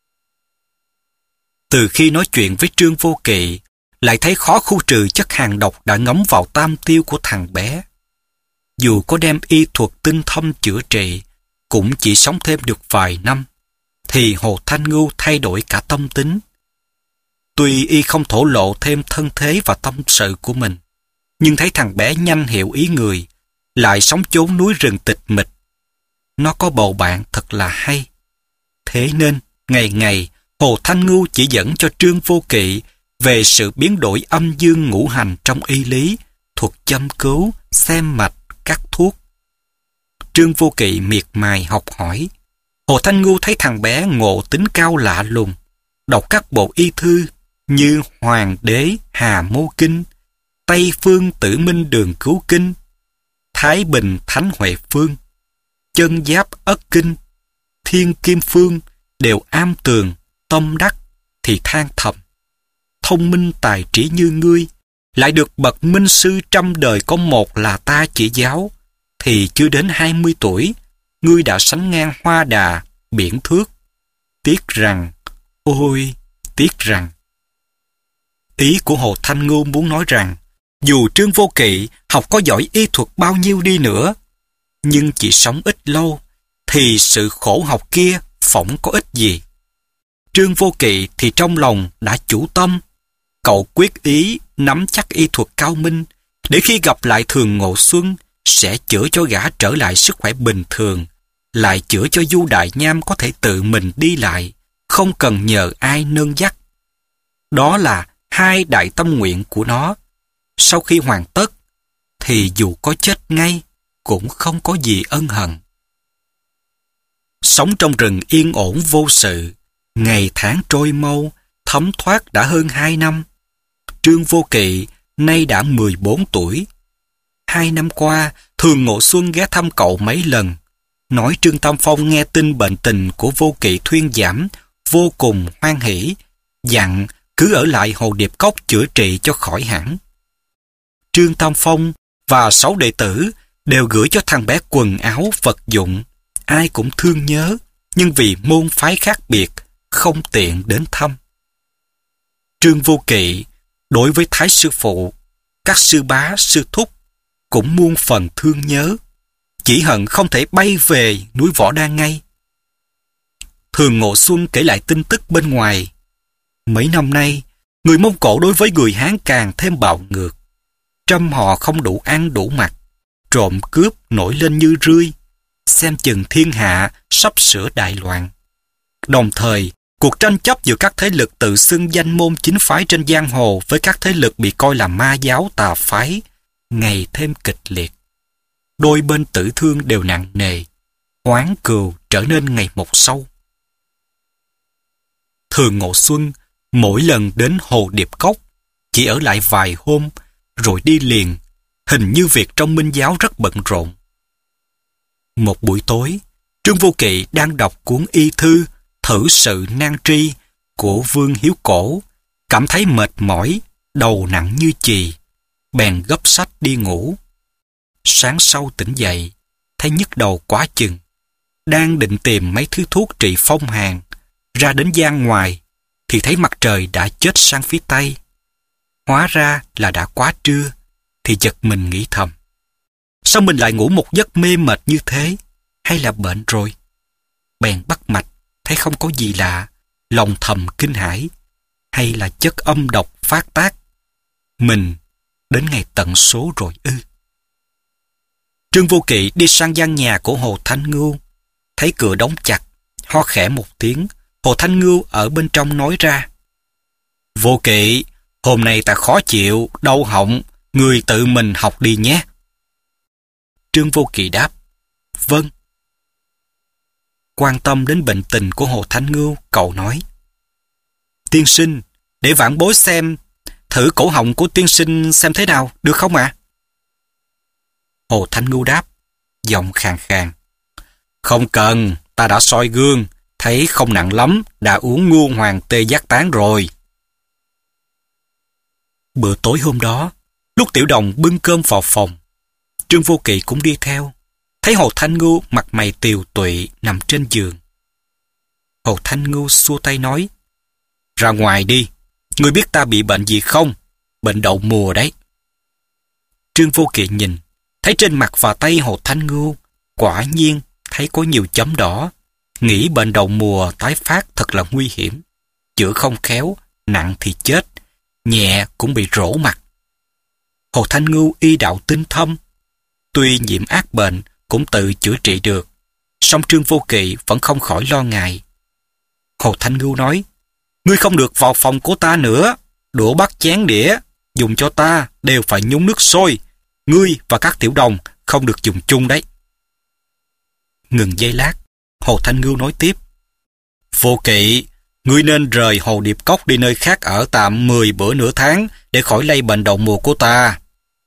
Từ khi nói chuyện với Trương Vô Kỵ, lại thấy khó khu trừ chất hàng độc đã ngấm vào tam tiêu của thằng bé. Dù có đem y thuật tinh thâm chữa trị, cũng chỉ sống thêm được vài năm, thì Hồ Thanh Ngưu thay đổi cả tâm tính. Tuy y không thổ lộ thêm thân thế và tâm sự của mình, nhưng thấy thằng bé nhanh hiểu ý người, lại sống chốn núi rừng tịch mịch. Nó có bầu bạn thật là hay. Thế nên, ngày ngày, Hồ Thanh Ngưu chỉ dẫn cho Trương Vô Kỵ về sự biến đổi âm dương ngũ hành trong y lý, thuật châm cứu, xem mạch, cắt thuốc. Trương Vô Kỵ miệt mài học hỏi. Hồ Thanh Ngưu thấy thằng bé ngộ tính cao lạ lùng, đọc các bộ y thư như Hoàng Đế Hà Mô Kinh, Tây Phương Tử Minh Đường Cứu Kinh, Thái Bình Thánh Huệ Phương, Chân Giáp Ất Kinh, Thiên Kim Phương đều am tường, tâm đắc, thì than thầm. Thông minh tài trí như ngươi, lại được bậc minh sư trăm đời có một là ta chỉ giáo, thì chưa đến hai mươi tuổi, ngươi đã sánh ngang Hoa Đà, Biển Thước. Tiếc rằng, ôi, tiếc rằng. Ý của Hồ Thanh Ngưu muốn nói rằng, dù Trương Vô Kỵ học có giỏi y thuật bao nhiêu đi nữa, nhưng chỉ sống ít lâu, thì sự khổ học kia phỏng có ích gì. Trương Vô Kỵ thì trong lòng đã chủ tâm, cậu quyết ý nắm chắc y thuật cao minh, để khi gặp lại Thường Ngộ Xuân, sẽ chữa cho gã trở lại sức khỏe bình thường, lại chữa cho Du Đại Nham có thể tự mình đi lại, không cần nhờ ai nương dắt. Đó là hai đại tâm nguyện của nó. Sau khi hoàn tất, thì dù có chết ngay, cũng không có gì ân hận. Sống trong rừng yên ổn vô sự, ngày tháng trôi mau, thấm thoát đã hơn hai năm. Trương Vô Kỵ nay đã mười bốn tuổi. Hai năm qua, Thường Ngộ Xuân ghé thăm cậu mấy lần, nói Trương Tam Phong nghe tin bệnh tình của Vô Kỵ thuyên giảm, vô cùng hoan hỉ, dặn cứ ở lại Hồ Điệp Cốc chữa trị cho khỏi hẳn. Trương Tam Phong và sáu đệ tử đều gửi cho thằng bé quần áo vật dụng, ai cũng thương nhớ, nhưng vì môn phái khác biệt, không tiện đến thăm. Trương Vô Kỵ đối với Thái sư phụ, các sư bá, sư thúc cũng muôn phần thương nhớ, chỉ hận không thể bay về núi Võ Đan ngay. Thường Ngộ Xuân kể lại tin tức bên ngoài. Mấy năm nay, người Mông Cổ đối với người Hán càng thêm bạo ngược. Trăm họ không đủ ăn đủ mặc, trộm cướp nổi lên như rươi, xem chừng thiên hạ sắp sửa đại loạn. Đồng thời, cuộc tranh chấp giữa các thế lực tự xưng danh môn chính phái trên giang hồ với các thế lực bị coi là ma giáo tà phái ngày thêm kịch liệt. Đôi bên tử thương đều nặng nề, oán cừu trở nên ngày một sâu. Thường Ngộ Xuân mỗi lần đến Hồ Điệp Cốc chỉ ở lại vài hôm rồi đi liền, hình như việc trong Minh giáo rất bận rộn. Một buổi tối, Trương Vô Kỵ đang đọc cuốn y thư Thử sự nan tri của Vương Hiếu Cổ, cảm thấy mệt mỏi, đầu nặng như chì, bèn gấp sách đi ngủ. Sáng sau tỉnh dậy, thấy nhức đầu quá chừng, đang định tìm mấy thứ thuốc trị phong hàn, ra đến gian ngoài, thì thấy mặt trời đã chớp sang phía tây. Hóa ra là đã quá trưa, thì giật mình nghĩ thầm. Sao mình lại ngủ một giấc mê mệt như thế, hay là bệnh rồi? Bèn bắt mạch, thấy không có gì lạ, lòng thầm kinh hãi, hay là chất âm độc phát tác? Mình đến ngày tận số rồi ư? Trương Vô Kỵ đi sang gian nhà của Hồ Thanh Ngưu, thấy cửa đóng chặt, ho khẽ một tiếng. Hồ Thanh Ngưu ở bên trong nói ra: Vô Kỵ, hôm nay ta khó chịu, đau họng, người tự mình học đi nhé. Trương Vô Kỵ đáp: Vâng. Quan tâm đến bệnh tình của Hồ Thanh Ngưu, cậu nói: Tiên sinh, để vãn bối xem, thử cổ họng của tiên sinh xem thế nào, được không ạ? À? Hồ Thanh Ngưu đáp, giọng khàn khàn: Không cần, ta đã soi gương, thấy không nặng lắm, đã uống Ngưu Hoàng tê giác tán rồi. Bữa tối hôm đó, lúc Tiểu Đồng bưng cơm vào phòng, Trương Vô Kỵ cũng đi theo, thấy Hồ Thanh Ngưu mặt mày tiều tụy nằm trên giường. Hồ Thanh Ngưu xua tay nói: Ra ngoài đi, ngươi biết ta bị bệnh gì không? Bệnh đậu mùa đấy. Trương Vô Kỵ nhìn, thấy trên mặt và tay Hồ Thanh Ngưu quả nhiên thấy có nhiều chấm đỏ, nghĩ bệnh đậu mùa tái phát thật là nguy hiểm, chữa không khéo, nặng thì chết, nhẹ cũng bị rỗ mặt. Hồ Thanh Ngưu y đạo tinh thâm, tuy nhiễm ác bệnh cũng tự chữa trị được, song Trương Vô Kỵ vẫn không khỏi lo ngại. Hồ Thanh Ngưu nói: Ngươi không được vào phòng của ta nữa, đũa bát chén đĩa dùng cho ta đều phải nhúng nước sôi, Ngươi và các tiểu đồng không được dùng chung đấy. Ngừng giây lát, Hồ Thanh Ngưu nói tiếp. Vô Kỵ, ngươi nên rời Hồ Điệp Cốc đi nơi khác ở tạm mười bữa nửa tháng để khỏi lây bệnh đậu mùa của ta.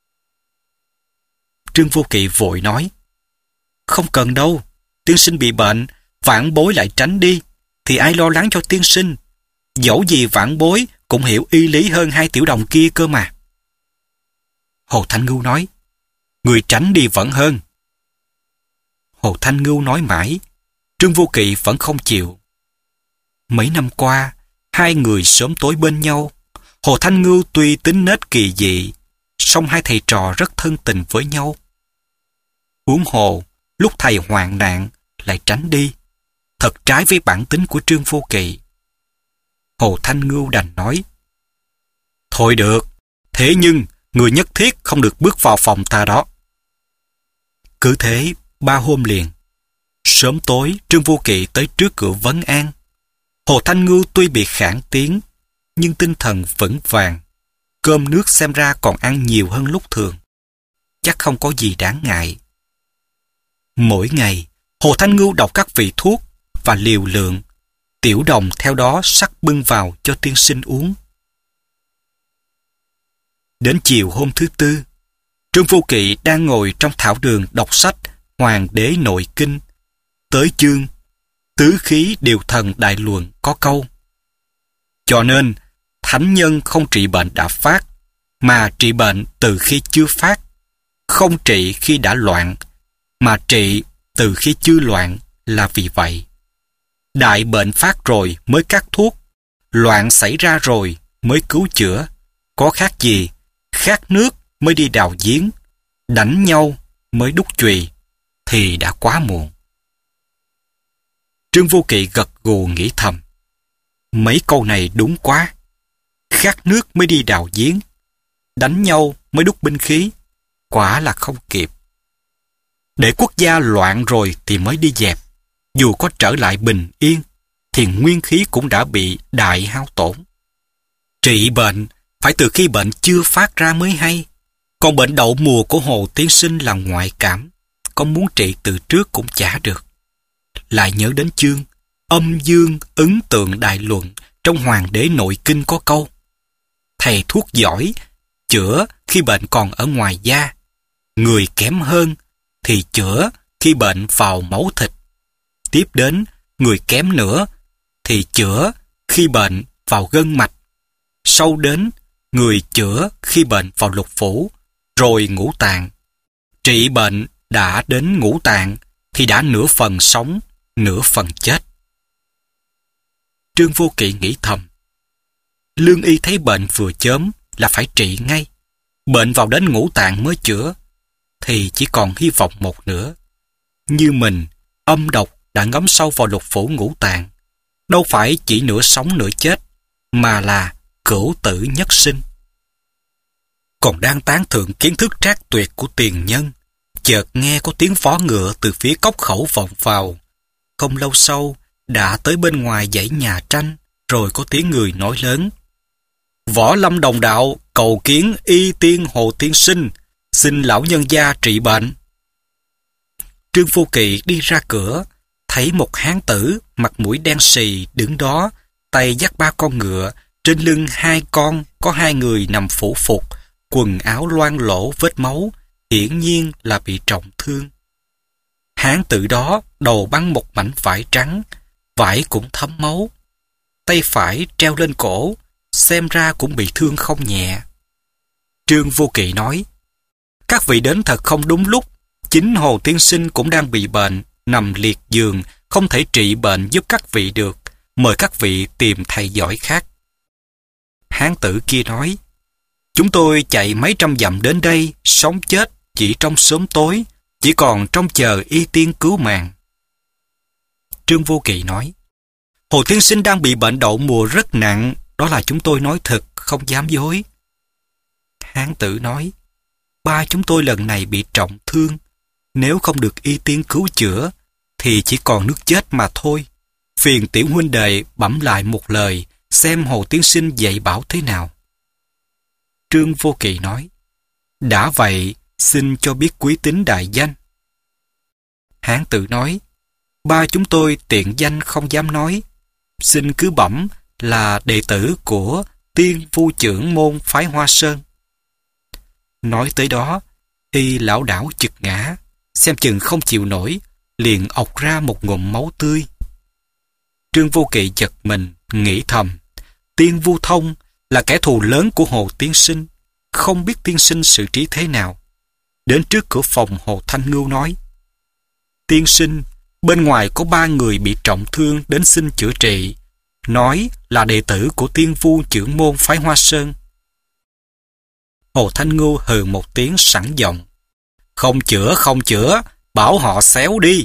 Trương Vô Kỵ vội nói. Không cần đâu, tiên sinh bị bệnh, vãn bối lại tránh đi, thì ai lo lắng cho tiên sinh. Dẫu gì vãn bối cũng hiểu y lý hơn hai tiểu đồng kia cơ mà. Hồ Thanh Ngưu nói. Người tránh đi vẫn hơn. Hồ Thanh Ngưu nói mãi, Trương Vô Kỵ vẫn không chịu. Mấy năm qua, hai người sớm tối bên nhau. Hồ Thanh Ngưu tuy tính nết kỳ dị, song hai thầy trò rất thân tình với nhau. Huống hồ, lúc thầy hoạn nạn lại tránh đi, thật trái với bản tính của Trương Vô Kỵ. Hồ Thanh Ngưu đành nói. Thôi được, thế nhưng người nhất thiết không được bước vào phòng ta đó. Cứ thế, ba hôm liền. Sớm tối, Trương Vô Kỵ tới trước cửa vấn an. Hồ Thanh Ngưu tuy bị khản tiếng, nhưng tinh thần vững vàng. Cơm nước xem ra còn ăn nhiều hơn lúc thường. Chắc không có gì đáng ngại. Mỗi ngày, Hồ Thanh Ngưu đọc các vị thuốc và liều lượng. Tiểu đồng theo đó sắc bưng vào cho tiên sinh uống. Đến chiều hôm thứ tư, Trương Vô Kỵ đang ngồi trong thảo đường đọc sách Hoàng đế nội kinh. Tới chương Tứ khí điều thần đại luận có câu. Cho nên, thánh nhân không trị bệnh đã phát, mà trị bệnh từ khi chưa phát. Không trị khi đã loạn, mà trị từ khi chưa loạn là vì vậy. Đại bệnh phát rồi mới cắt thuốc, loạn xảy ra rồi mới cứu chữa. Có khác gì, khát nước mới đi đào giếng, đánh nhau mới đúc chùy, thì đã quá muộn. Trương Vô Kỵ gật gù nghĩ thầm. Mấy câu này đúng quá. Khát nước mới đi đào giếng, đánh nhau mới đúc binh khí, quả là không kịp. Để quốc gia loạn rồi thì mới đi dẹp. Dù có trở lại bình yên, thì nguyên khí cũng đã bị đại hao tổn. Trị bệnh phải từ khi bệnh chưa phát ra mới hay. Còn bệnh đậu mùa của Hồ tiên sinh là ngoại cảm, có muốn trị từ trước cũng chả được. Lại nhớ đến chương Âm dương ứng tượng đại luận trong Hoàng đế nội kinh có câu. Thầy thuốc giỏi, chữa khi bệnh còn ở ngoài da. Người kém hơn thì chữa khi bệnh vào máu thịt. Tiếp đến, người kém nữa thì chữa khi bệnh vào gân mạch. Sau đến, người chữa khi bệnh vào lục phủ, rồi ngũ tạng. Trị bệnh đã đến ngũ tạng thì đã nửa phần sống, nửa phần chết. Trương Vô Kỵ nghĩ thầm. Lương y thấy bệnh vừa chớm là phải trị ngay. Bệnh vào đến ngũ tạng mới chữa, thì chỉ còn hy vọng một nữa. Như mình, âm độc đã ngấm sâu vào lục phủ ngũ tạng. Đâu phải chỉ nửa sống nửa chết, mà là cửu tử nhất sinh. Còn đang tán thưởng kiến thức trác tuyệt của tiền nhân, chợt nghe có tiếng vó ngựa từ phía cốc khẩu vọng vào. Không lâu sau, đã tới bên ngoài dãy nhà tranh, rồi có tiếng người nói lớn. Võ Lâm đồng đạo cầu kiến y tiên Hồ tiên sinh, xin lão nhân gia trị bệnh. Trương Vô Kỵ đi ra cửa, thấy một hán tử mặt mũi đen xì đứng đó, tay dắt ba con ngựa, trên lưng hai con có hai người nằm phủ phục, quần áo loang lỗ vết máu, hiển nhiên là bị trọng thương. Hán tử đó đầu băng một mảnh vải trắng, vải cũng thấm máu. Tay phải treo lên cổ, xem ra cũng bị thương không nhẹ. Trương Vô Kỵ nói, các vị đến thật không đúng lúc. Chính Hồ tiên sinh cũng đang bị bệnh, nằm liệt giường, không thể trị bệnh giúp các vị được. Mời các vị tìm thầy giỏi khác. Hán tử kia nói, chúng tôi chạy mấy trăm dặm đến đây, sống chết chỉ trong sớm tối, chỉ còn trông chờ y tiên cứu mạng. Trương Vô Kỵ nói, Hồ tiên sinh đang bị bệnh đậu mùa rất nặng, đó là chúng tôi nói thật, không dám dối. Hán tử nói, ba chúng tôi lần này bị trọng thương, nếu không được y tiên cứu chữa, thì chỉ còn nước chết mà thôi. Phiền tiểu huynh đệ bẩm lại một lời, xem Hồ tiên sinh dạy bảo thế nào. Trương Vô Kỵ nói, đã vậy, xin cho biết quý tín đại danh. Hán tử nói, ba chúng tôi tiện danh không dám nói, xin cứ bẩm là đệ tử của Tiên Vu trưởng môn phái Hoa Sơn. Nói tới đó, y lão đảo chực ngã, xem chừng không chịu nổi, liền ọc ra một ngụm máu tươi. Trương Vô Kỵ giật mình, nghĩ thầm, Tiên Vu Thông là kẻ thù lớn của Hồ tiên sinh, không biết tiên sinh xử trí thế nào. Đến trước cửa phòng Hồ Thanh Ngưu nói, tiên sinh, bên ngoài có ba người bị trọng thương đến xin chữa trị, nói là đệ tử của Tiên Vu trưởng môn phái Hoa Sơn. Hồ Thanh Ngưu hừ một tiếng sẵn giọng, không chữa không chữa, bảo họ xéo đi.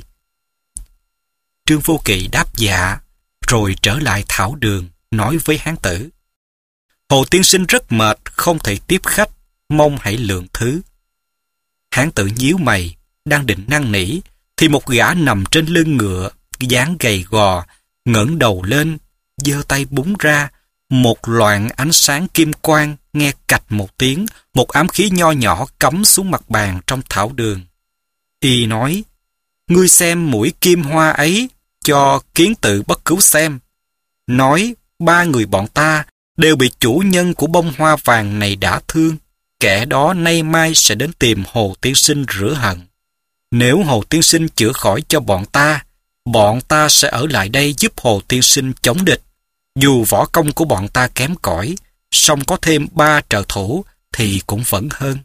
Trương Vô Kỵ đáp dạ, rồi trở lại thảo đường, nói với hán tử, Hồ tiên sinh rất mệt, không thể tiếp khách, mong hãy lượng thứ. Hán tử nhíu mày, đang định năn nỉ, thì một gã nằm trên lưng ngựa, dáng gầy gò, ngẩng đầu lên, giơ tay búng ra, một loạng ánh sáng kim quang, nghe cạch một tiếng, một ám khí nho nhỏ cắm xuống mặt bàn trong thảo đường. Y nói, ngươi xem mũi kim hoa ấy, cho kiến tự bất cứu xem. Nói, ba người bọn ta đều bị chủ nhân của bông hoa vàng này đã thương, kẻ đó nay mai sẽ đến tìm Hồ tiên sinh rửa hận. Nếu Hồ tiên sinh chữa khỏi cho bọn ta, bọn ta sẽ ở lại đây giúp Hồ tiên sinh chống địch. Dù võ công của bọn ta kém cỏi, song có thêm ba trợ thủ thì cũng vẫn hơn.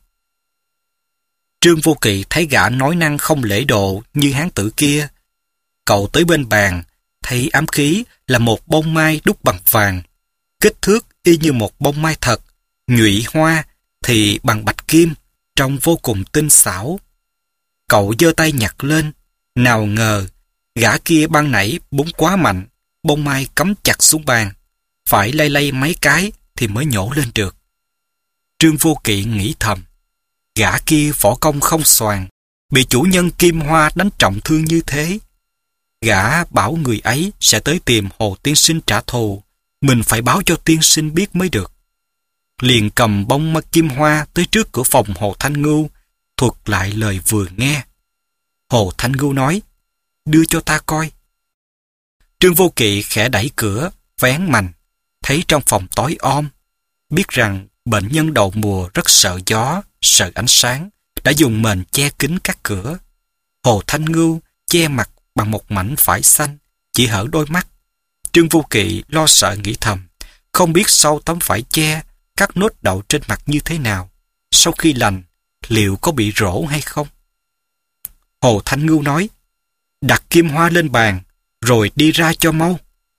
Trương Vô Kỵ thấy gã nói năng không lễ độ như hán tử kia. Cậu tới bên bàn, thấy ám khí là một bông mai đúc bằng vàng, kích thước y như một bông mai thật, nhụy hoa thì bằng bạch kim, trông vô cùng tinh xảo. Cậu giơ tay nhặt lên, nào ngờ gã kia ban nãy búng quá mạnh, bông mai cắm chặt xuống bàn, phải lay lay mấy cái thì mới nhổ lên được. Trương Vô Kỵ nghĩ thầm, gã kia võ công không xoàng, bị chủ nhân Kim Hoa đánh trọng thương như thế. Gã bảo người ấy sẽ tới tìm Hồ tiên sinh trả thù, mình phải báo cho tiên sinh biết mới được. Liền cầm bông kim hoa tới trước cửa phòng Hồ Thanh Ngưu, thuật lại lời vừa nghe. Hồ Thanh Ngưu nói, đưa cho ta coi. Trương Vô Kỵ khẽ đẩy cửa, vén mành, thấy trong phòng tối om, biết rằng bệnh nhân đậu mùa rất sợ gió, sợ ánh sáng, đã dùng mền che kín các cửa. Hồ Thanh Ngưu che mặt bằng một mảnh vải xanh, chỉ hở đôi mắt. Trương Vô Kỵ lo sợ nghĩ thầm, không biết sau tấm vải che, các nốt đậu trên mặt như thế nào, sau khi lành, liệu có bị rỗ hay không? Hồ Thanh Ngưu nói, đặt kim hoa lên bàn, rồi đi ra cho mau.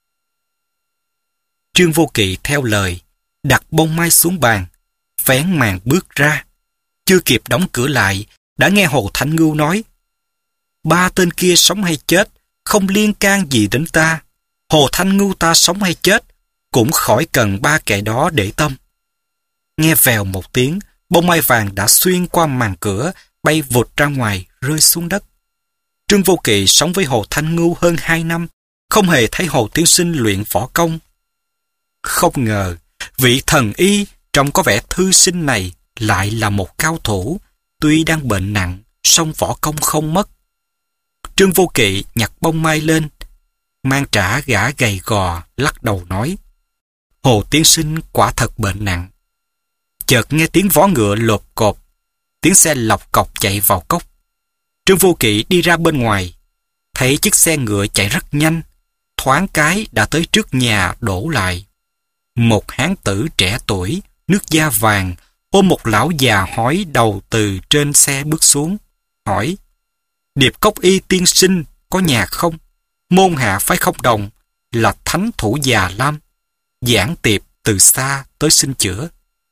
Trương Vô Kỵ theo lời, đặt bông mai xuống bàn, vén màn bước ra. Chưa kịp đóng cửa lại, đã nghe Hồ Thanh Ngưu nói, ba tên kia sống hay chết, không liên can gì đến ta. Hồ Thanh Ngưu ta sống hay chết, cũng khỏi cần ba kẻ đó để tâm. Nghe vèo một tiếng, bông mai vàng đã xuyên qua màn cửa, bay vụt ra ngoài, rơi xuống đất. Trương Vô Kỵ sống với Hồ Thanh Ngưu hơn hai năm, không hề thấy Hồ tiên sinh luyện võ công. Không ngờ, vị thần y trông có vẻ thư sinh này lại là một cao thủ, tuy đang bệnh nặng, song võ công không mất. Trương Vô Kỵ nhặt bông mai lên, mang trả gã gầy gò, lắc đầu nói, Hồ tiên sinh quả thật bệnh nặng. Chợt nghe tiếng vó ngựa lộp cộp, tiếng xe lọc cọc chạy vào cốc. Trương Vô Kỵ đi ra bên ngoài, thấy chiếc xe ngựa chạy rất nhanh, thoáng cái đã tới trước nhà đổ lại. Một hán tử trẻ tuổi, nước da vàng, ôm một lão già hói đầu từ trên xe bước xuống, hỏi, Điệp Cốc Y tiên sinh có nhà không? Môn hạ phái Không Đồng là thánh thủ già lam, giảng tiệp từ xa tới xin chữa.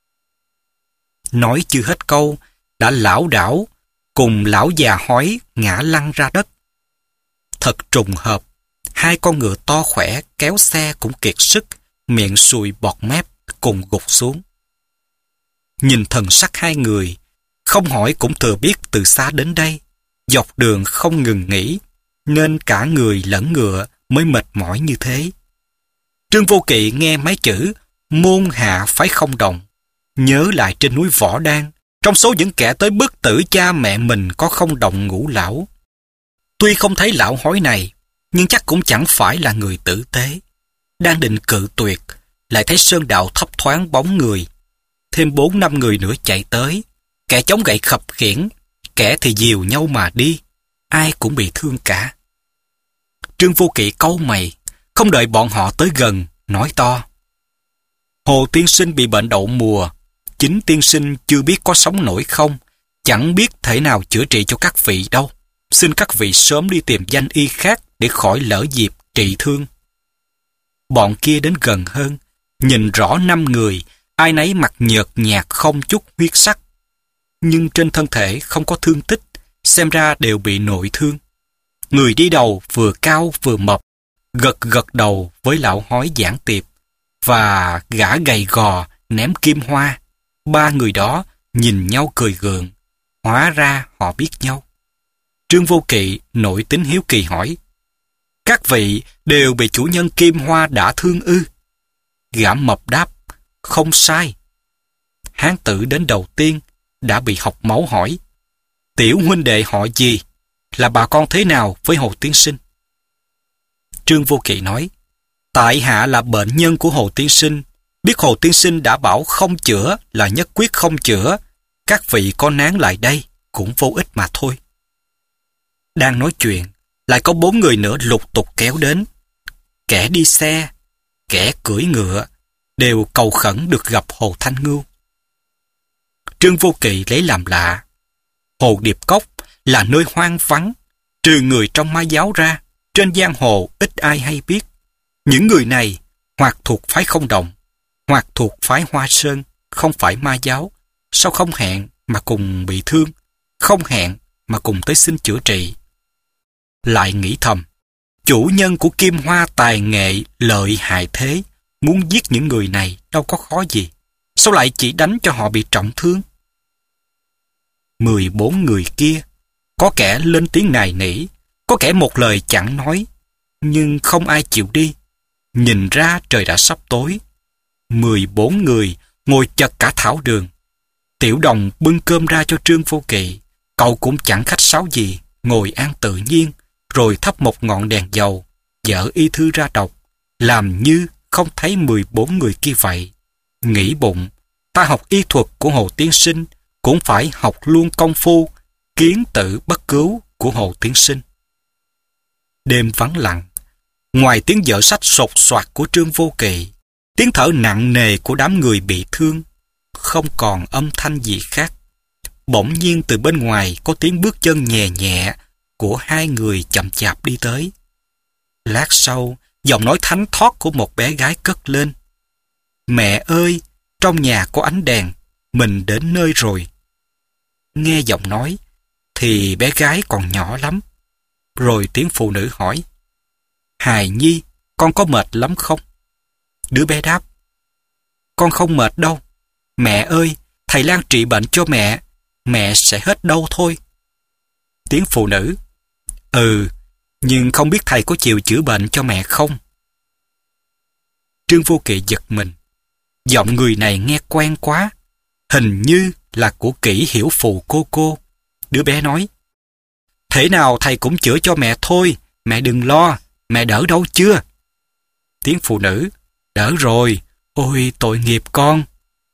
Nói chưa hết câu, đã lảo đảo cùng lão già hói ngã lăn ra đất. Thật trùng hợp, hai con ngựa to khỏe kéo xe cũng kiệt sức, miệng sùi bọt mép cùng gục xuống. Nhìn thần sắc hai người, không hỏi cũng thừa biết từ xa đến đây, dọc đường không ngừng nghỉ, nên cả người lẫn ngựa mới mệt mỏi như thế. Trương Vô Kỵ nghe mấy chữ môn hạ phái Không Đồng, nhớ lại trên núi Võ Đan, Trong số những kẻ tới bức tử cha mẹ mình có không đồng Ngũ lão. Tuy không thấy lão hói này, nhưng chắc cũng chẳng phải là người tử tế. Đang định cự tuyệt, lại thấy sơn đạo thấp thoáng bóng người. Thêm bốn năm người nữa chạy tới, kẻ chống gậy khập khiễng, kẻ thì dìu nhau mà đi, ai cũng bị thương cả. Trương Vô Kỵ cau mày, không đợi bọn họ tới gần, nói to: Hồ tiên sinh bị bệnh đậu mùa, chính tiên sinh chưa biết có sống nổi không, chẳng biết thể nào chữa trị cho các vị đâu. Xin các vị sớm đi tìm danh y khác để khỏi lỡ dịp trị thương. Bọn kia đến gần hơn, nhìn rõ năm người, ai nấy mặt nhợt nhạt không chút huyết sắc. Nhưng trên thân thể không có thương tích, xem ra đều bị nội thương. Người đi đầu vừa cao vừa mập, gật gật đầu với lão hói giảng tiệp, và gã gầy gò ném kim hoa. Ba người đó nhìn nhau cười gượng, hóa ra họ biết nhau. Trương Vô Kỵ nổi tính hiếu kỳ hỏi: Các vị đều bị chủ nhân kim hoa đã thương ư? Gã mập đáp: Không sai. Hán tử đến đầu tiên đã bị học máu hỏi: Tiểu huynh đệ họ gì? Là bà con thế nào với Hồ tiên sinh? Trương Vô Kỵ nói: Tại hạ là bệnh nhân của Hồ tiên sinh, biết Hồ tiên sinh đã bảo không chữa là nhất quyết không chữa, các vị có nán lại đây cũng vô ích mà thôi. Đang nói chuyện, lại có bốn người nữa lục tục kéo đến. Kẻ đi xe, kẻ cưỡi ngựa, đều cầu khẩn được gặp Hồ Thanh Ngưu. Trương Vô Kỵ lấy làm lạ. Hồ Điệp Cốc là nơi hoang vắng, trừ người trong ma giáo ra, trên giang hồ ít ai hay biết. Những người này hoặc thuộc phái Không Đồng, hoặc thuộc phái Hoa Sơn, không phải ma giáo. Sao không hẹn mà cùng bị thương, không hẹn mà cùng tới xin chữa trị? Lại nghĩ thầm, chủ nhân của Kim Hoa tài nghệ lợi hại thế, muốn giết những người này đâu có khó gì, sao lại chỉ đánh cho họ bị trọng thương? Mười bốn người kia, có kẻ lên tiếng nài nỉ, có kẻ một lời chẳng nói, nhưng không ai chịu đi. Nhìn ra trời đã sắp tối. Mười bốn người ngồi chật cả thảo đường. Tiểu Đồng bưng cơm ra cho Trương Vô Kỵ, cậu cũng chẳng khách sáo gì, ngồi ăn tự nhiên, rồi thắp một ngọn đèn dầu, dở y thư ra đọc, làm như không thấy mười bốn người kia vậy. Nghĩ bụng, ta học y thuật của Hồ tiên sinh, cũng phải học luôn công phu kiến tử bất cứu của Hồ tiên sinh. Đêm vắng lặng, ngoài tiếng dở sách sột soạt của Trương Vô Kỵ, tiếng thở nặng nề của đám người bị thương, không còn âm thanh gì khác. Bỗng nhiên từ bên ngoài có tiếng bước chân nhẹ nhẹ của hai người chậm chạp đi tới. Lát sau, giọng nói thánh thót của một bé gái cất lên: Mẹ ơi, trong nhà có ánh đèn, mình đến nơi rồi. Nghe giọng nói thì bé gái còn nhỏ lắm. Rồi tiếng phụ nữ hỏi: Hài nhi, con có mệt lắm không? Đứa bé đáp: Con không mệt đâu. Mẹ ơi, thầy lang trị bệnh cho mẹ, mẹ sẽ hết đau thôi. Tiếng phụ nữ: Ừ, nhưng không biết thầy có chịu chữa bệnh cho mẹ không? Trương Vô Kỵ giật mình. Giọng người này nghe quen quá, hình như là của Kỷ Hiểu Phù cô cô. Đứa bé nói: Thế nào thầy cũng chữa cho mẹ thôi, mẹ đừng lo, mẹ đỡ đâu chưa? Tiếng phụ nữ: Đỡ rồi, ôi tội nghiệp con.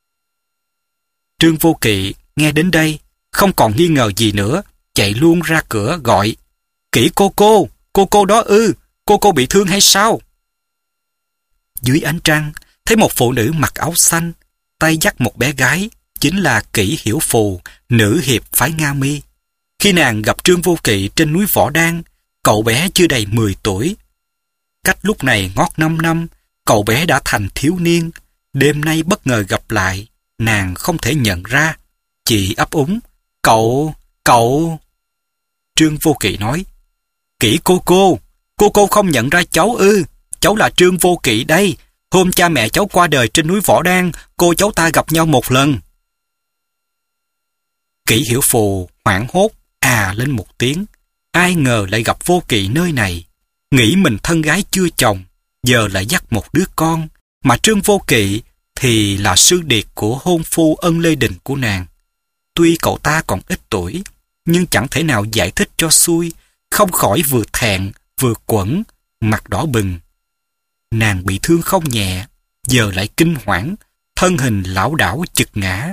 Trương Vô Kỵ nghe đến đây, không còn nghi ngờ gì nữa, chạy luôn ra cửa gọi: Kỷ cô cô, cô cô đó ư, cô cô bị thương hay sao? Dưới ánh trăng, thấy một phụ nữ mặc áo xanh, tay dắt một bé gái, chính là Kỷ Hiểu Phù, nữ hiệp phái Nga Mi. Khi nàng gặp Trương Vô Kỵ trên núi Võ Đan, cậu bé chưa đầy mười tuổi. Cách lúc này ngót năm năm, cậu bé đã thành thiếu niên. Đêm nay bất ngờ gặp lại, nàng không thể nhận ra, chỉ ấp úng: Cậu, cậu... Trương Vô Kỵ nói: Kỷ cô cô, cô cô không nhận ra cháu ư? Cháu là Trương Vô Kỵ đây. Hôm cha mẹ cháu qua đời trên núi Võ Đan, cô cháu ta gặp nhau một lần. Kỷ Hiểu Phù hoảng hốt à lên một tiếng. Ai ngờ lại gặp Vô Kỵ nơi này. Nghĩ mình thân gái chưa chồng, giờ lại dắt một đứa con, mà Trương Vô Kỵ thì là sư điệt của hôn phu Ân Lê Đình của nàng. tuy cậu ta còn ít tuổi, nhưng chẳng thể nào giải thích cho xuôi, không khỏi vừa thẹn, vừa quẫn, mặt đỏ bừng. Nàng bị thương không nhẹ, giờ lại kinh hoảng, thân hình lảo đảo chực ngã.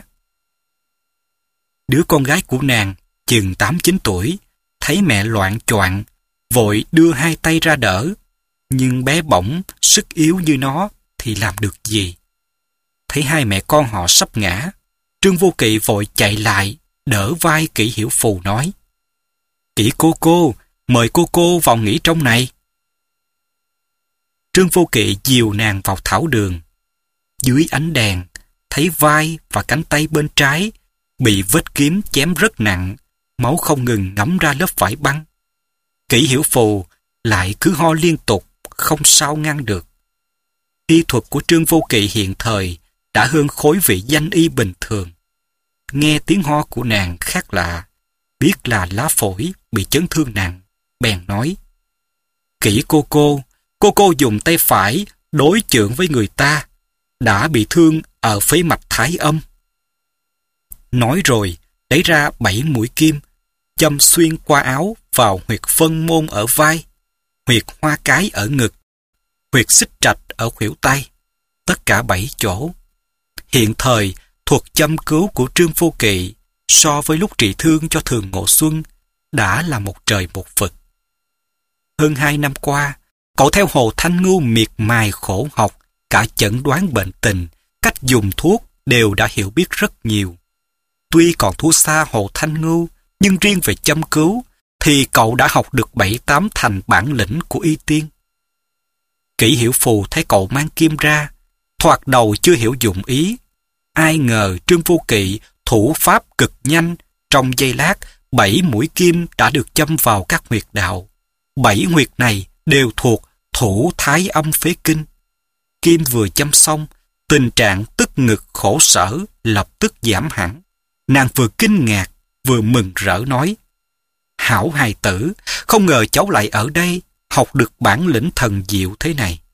Đứa con gái của nàng, chừng tám chín tuổi, thấy mẹ loạng choạng, vội đưa hai tay ra đỡ, nhưng bé bỏng, sức yếu như nó thì làm được gì. Thấy hai mẹ con họ sắp ngã, Trương Vô Kỵ vội chạy lại, đỡ vai Kỷ Hiểu Phù nói: "Kỷ cô cô, mời cô cô vào nghỉ trong này." Trương Vô Kỵ dìu nàng vào thảo đường. Dưới ánh đèn, thấy vai và cánh tay bên trái bị vết kiếm chém rất nặng, máu không ngừng ngấm ra lớp vải băng. Kỷ Hiểu Phù lại cứ ho liên tục, không sao ngăn được. Y thuật của Trương Vô Kỵ hiện thời đã hơn khối vị danh y bình thường. Nghe tiếng ho của nàng khác lạ, biết là lá phổi bị chấn thương nặng, bèn nói: "Kỷ cô cô, cô cô dùng tay phải đối chưởng với người ta, đã bị thương ở phế mạch thái âm." Nói rồi, lấy ra bảy mũi kim, châm xuyên qua áo vào huyệt phân môn ở vai, huyệt hoa cái ở ngực, huyệt xích trạch ở khuỷu tay, tất cả bảy chỗ. Hiện thời, thuật châm cứu của Trương Vô Kỵ so với lúc trị thương cho Thường Ngộ Xuân đã là một trời một vực. Hơn hai năm qua, cậu theo Hồ Thanh Ngưu miệt mài khổ học, cả chẩn đoán bệnh tình, cách dùng thuốc đều đã hiểu biết rất nhiều. Tuy còn thua xa Hồ Thanh Ngưu, nhưng riêng về châm cứu thì cậu đã học được bảy tám thành bản lĩnh của y tiên. Kỷ Hiểu Phù thấy cậu mang kim ra, thoạt đầu chưa hiểu dụng ý. Ai ngờ Trương Vô Kỵ thủ pháp cực nhanh, trong giây lát bảy mũi kim đã được châm vào các huyệt đạo. Bảy huyệt này đều thuộc thủ thái âm phế kinh. Kim vừa châm xong, tình trạng tức ngực khổ sở lập tức giảm hẳn. Nàng vừa kinh ngạc vừa mừng rỡ nói: "Hảo hài tử, không ngờ cháu lại ở đây học được bản lĩnh thần diệu thế này."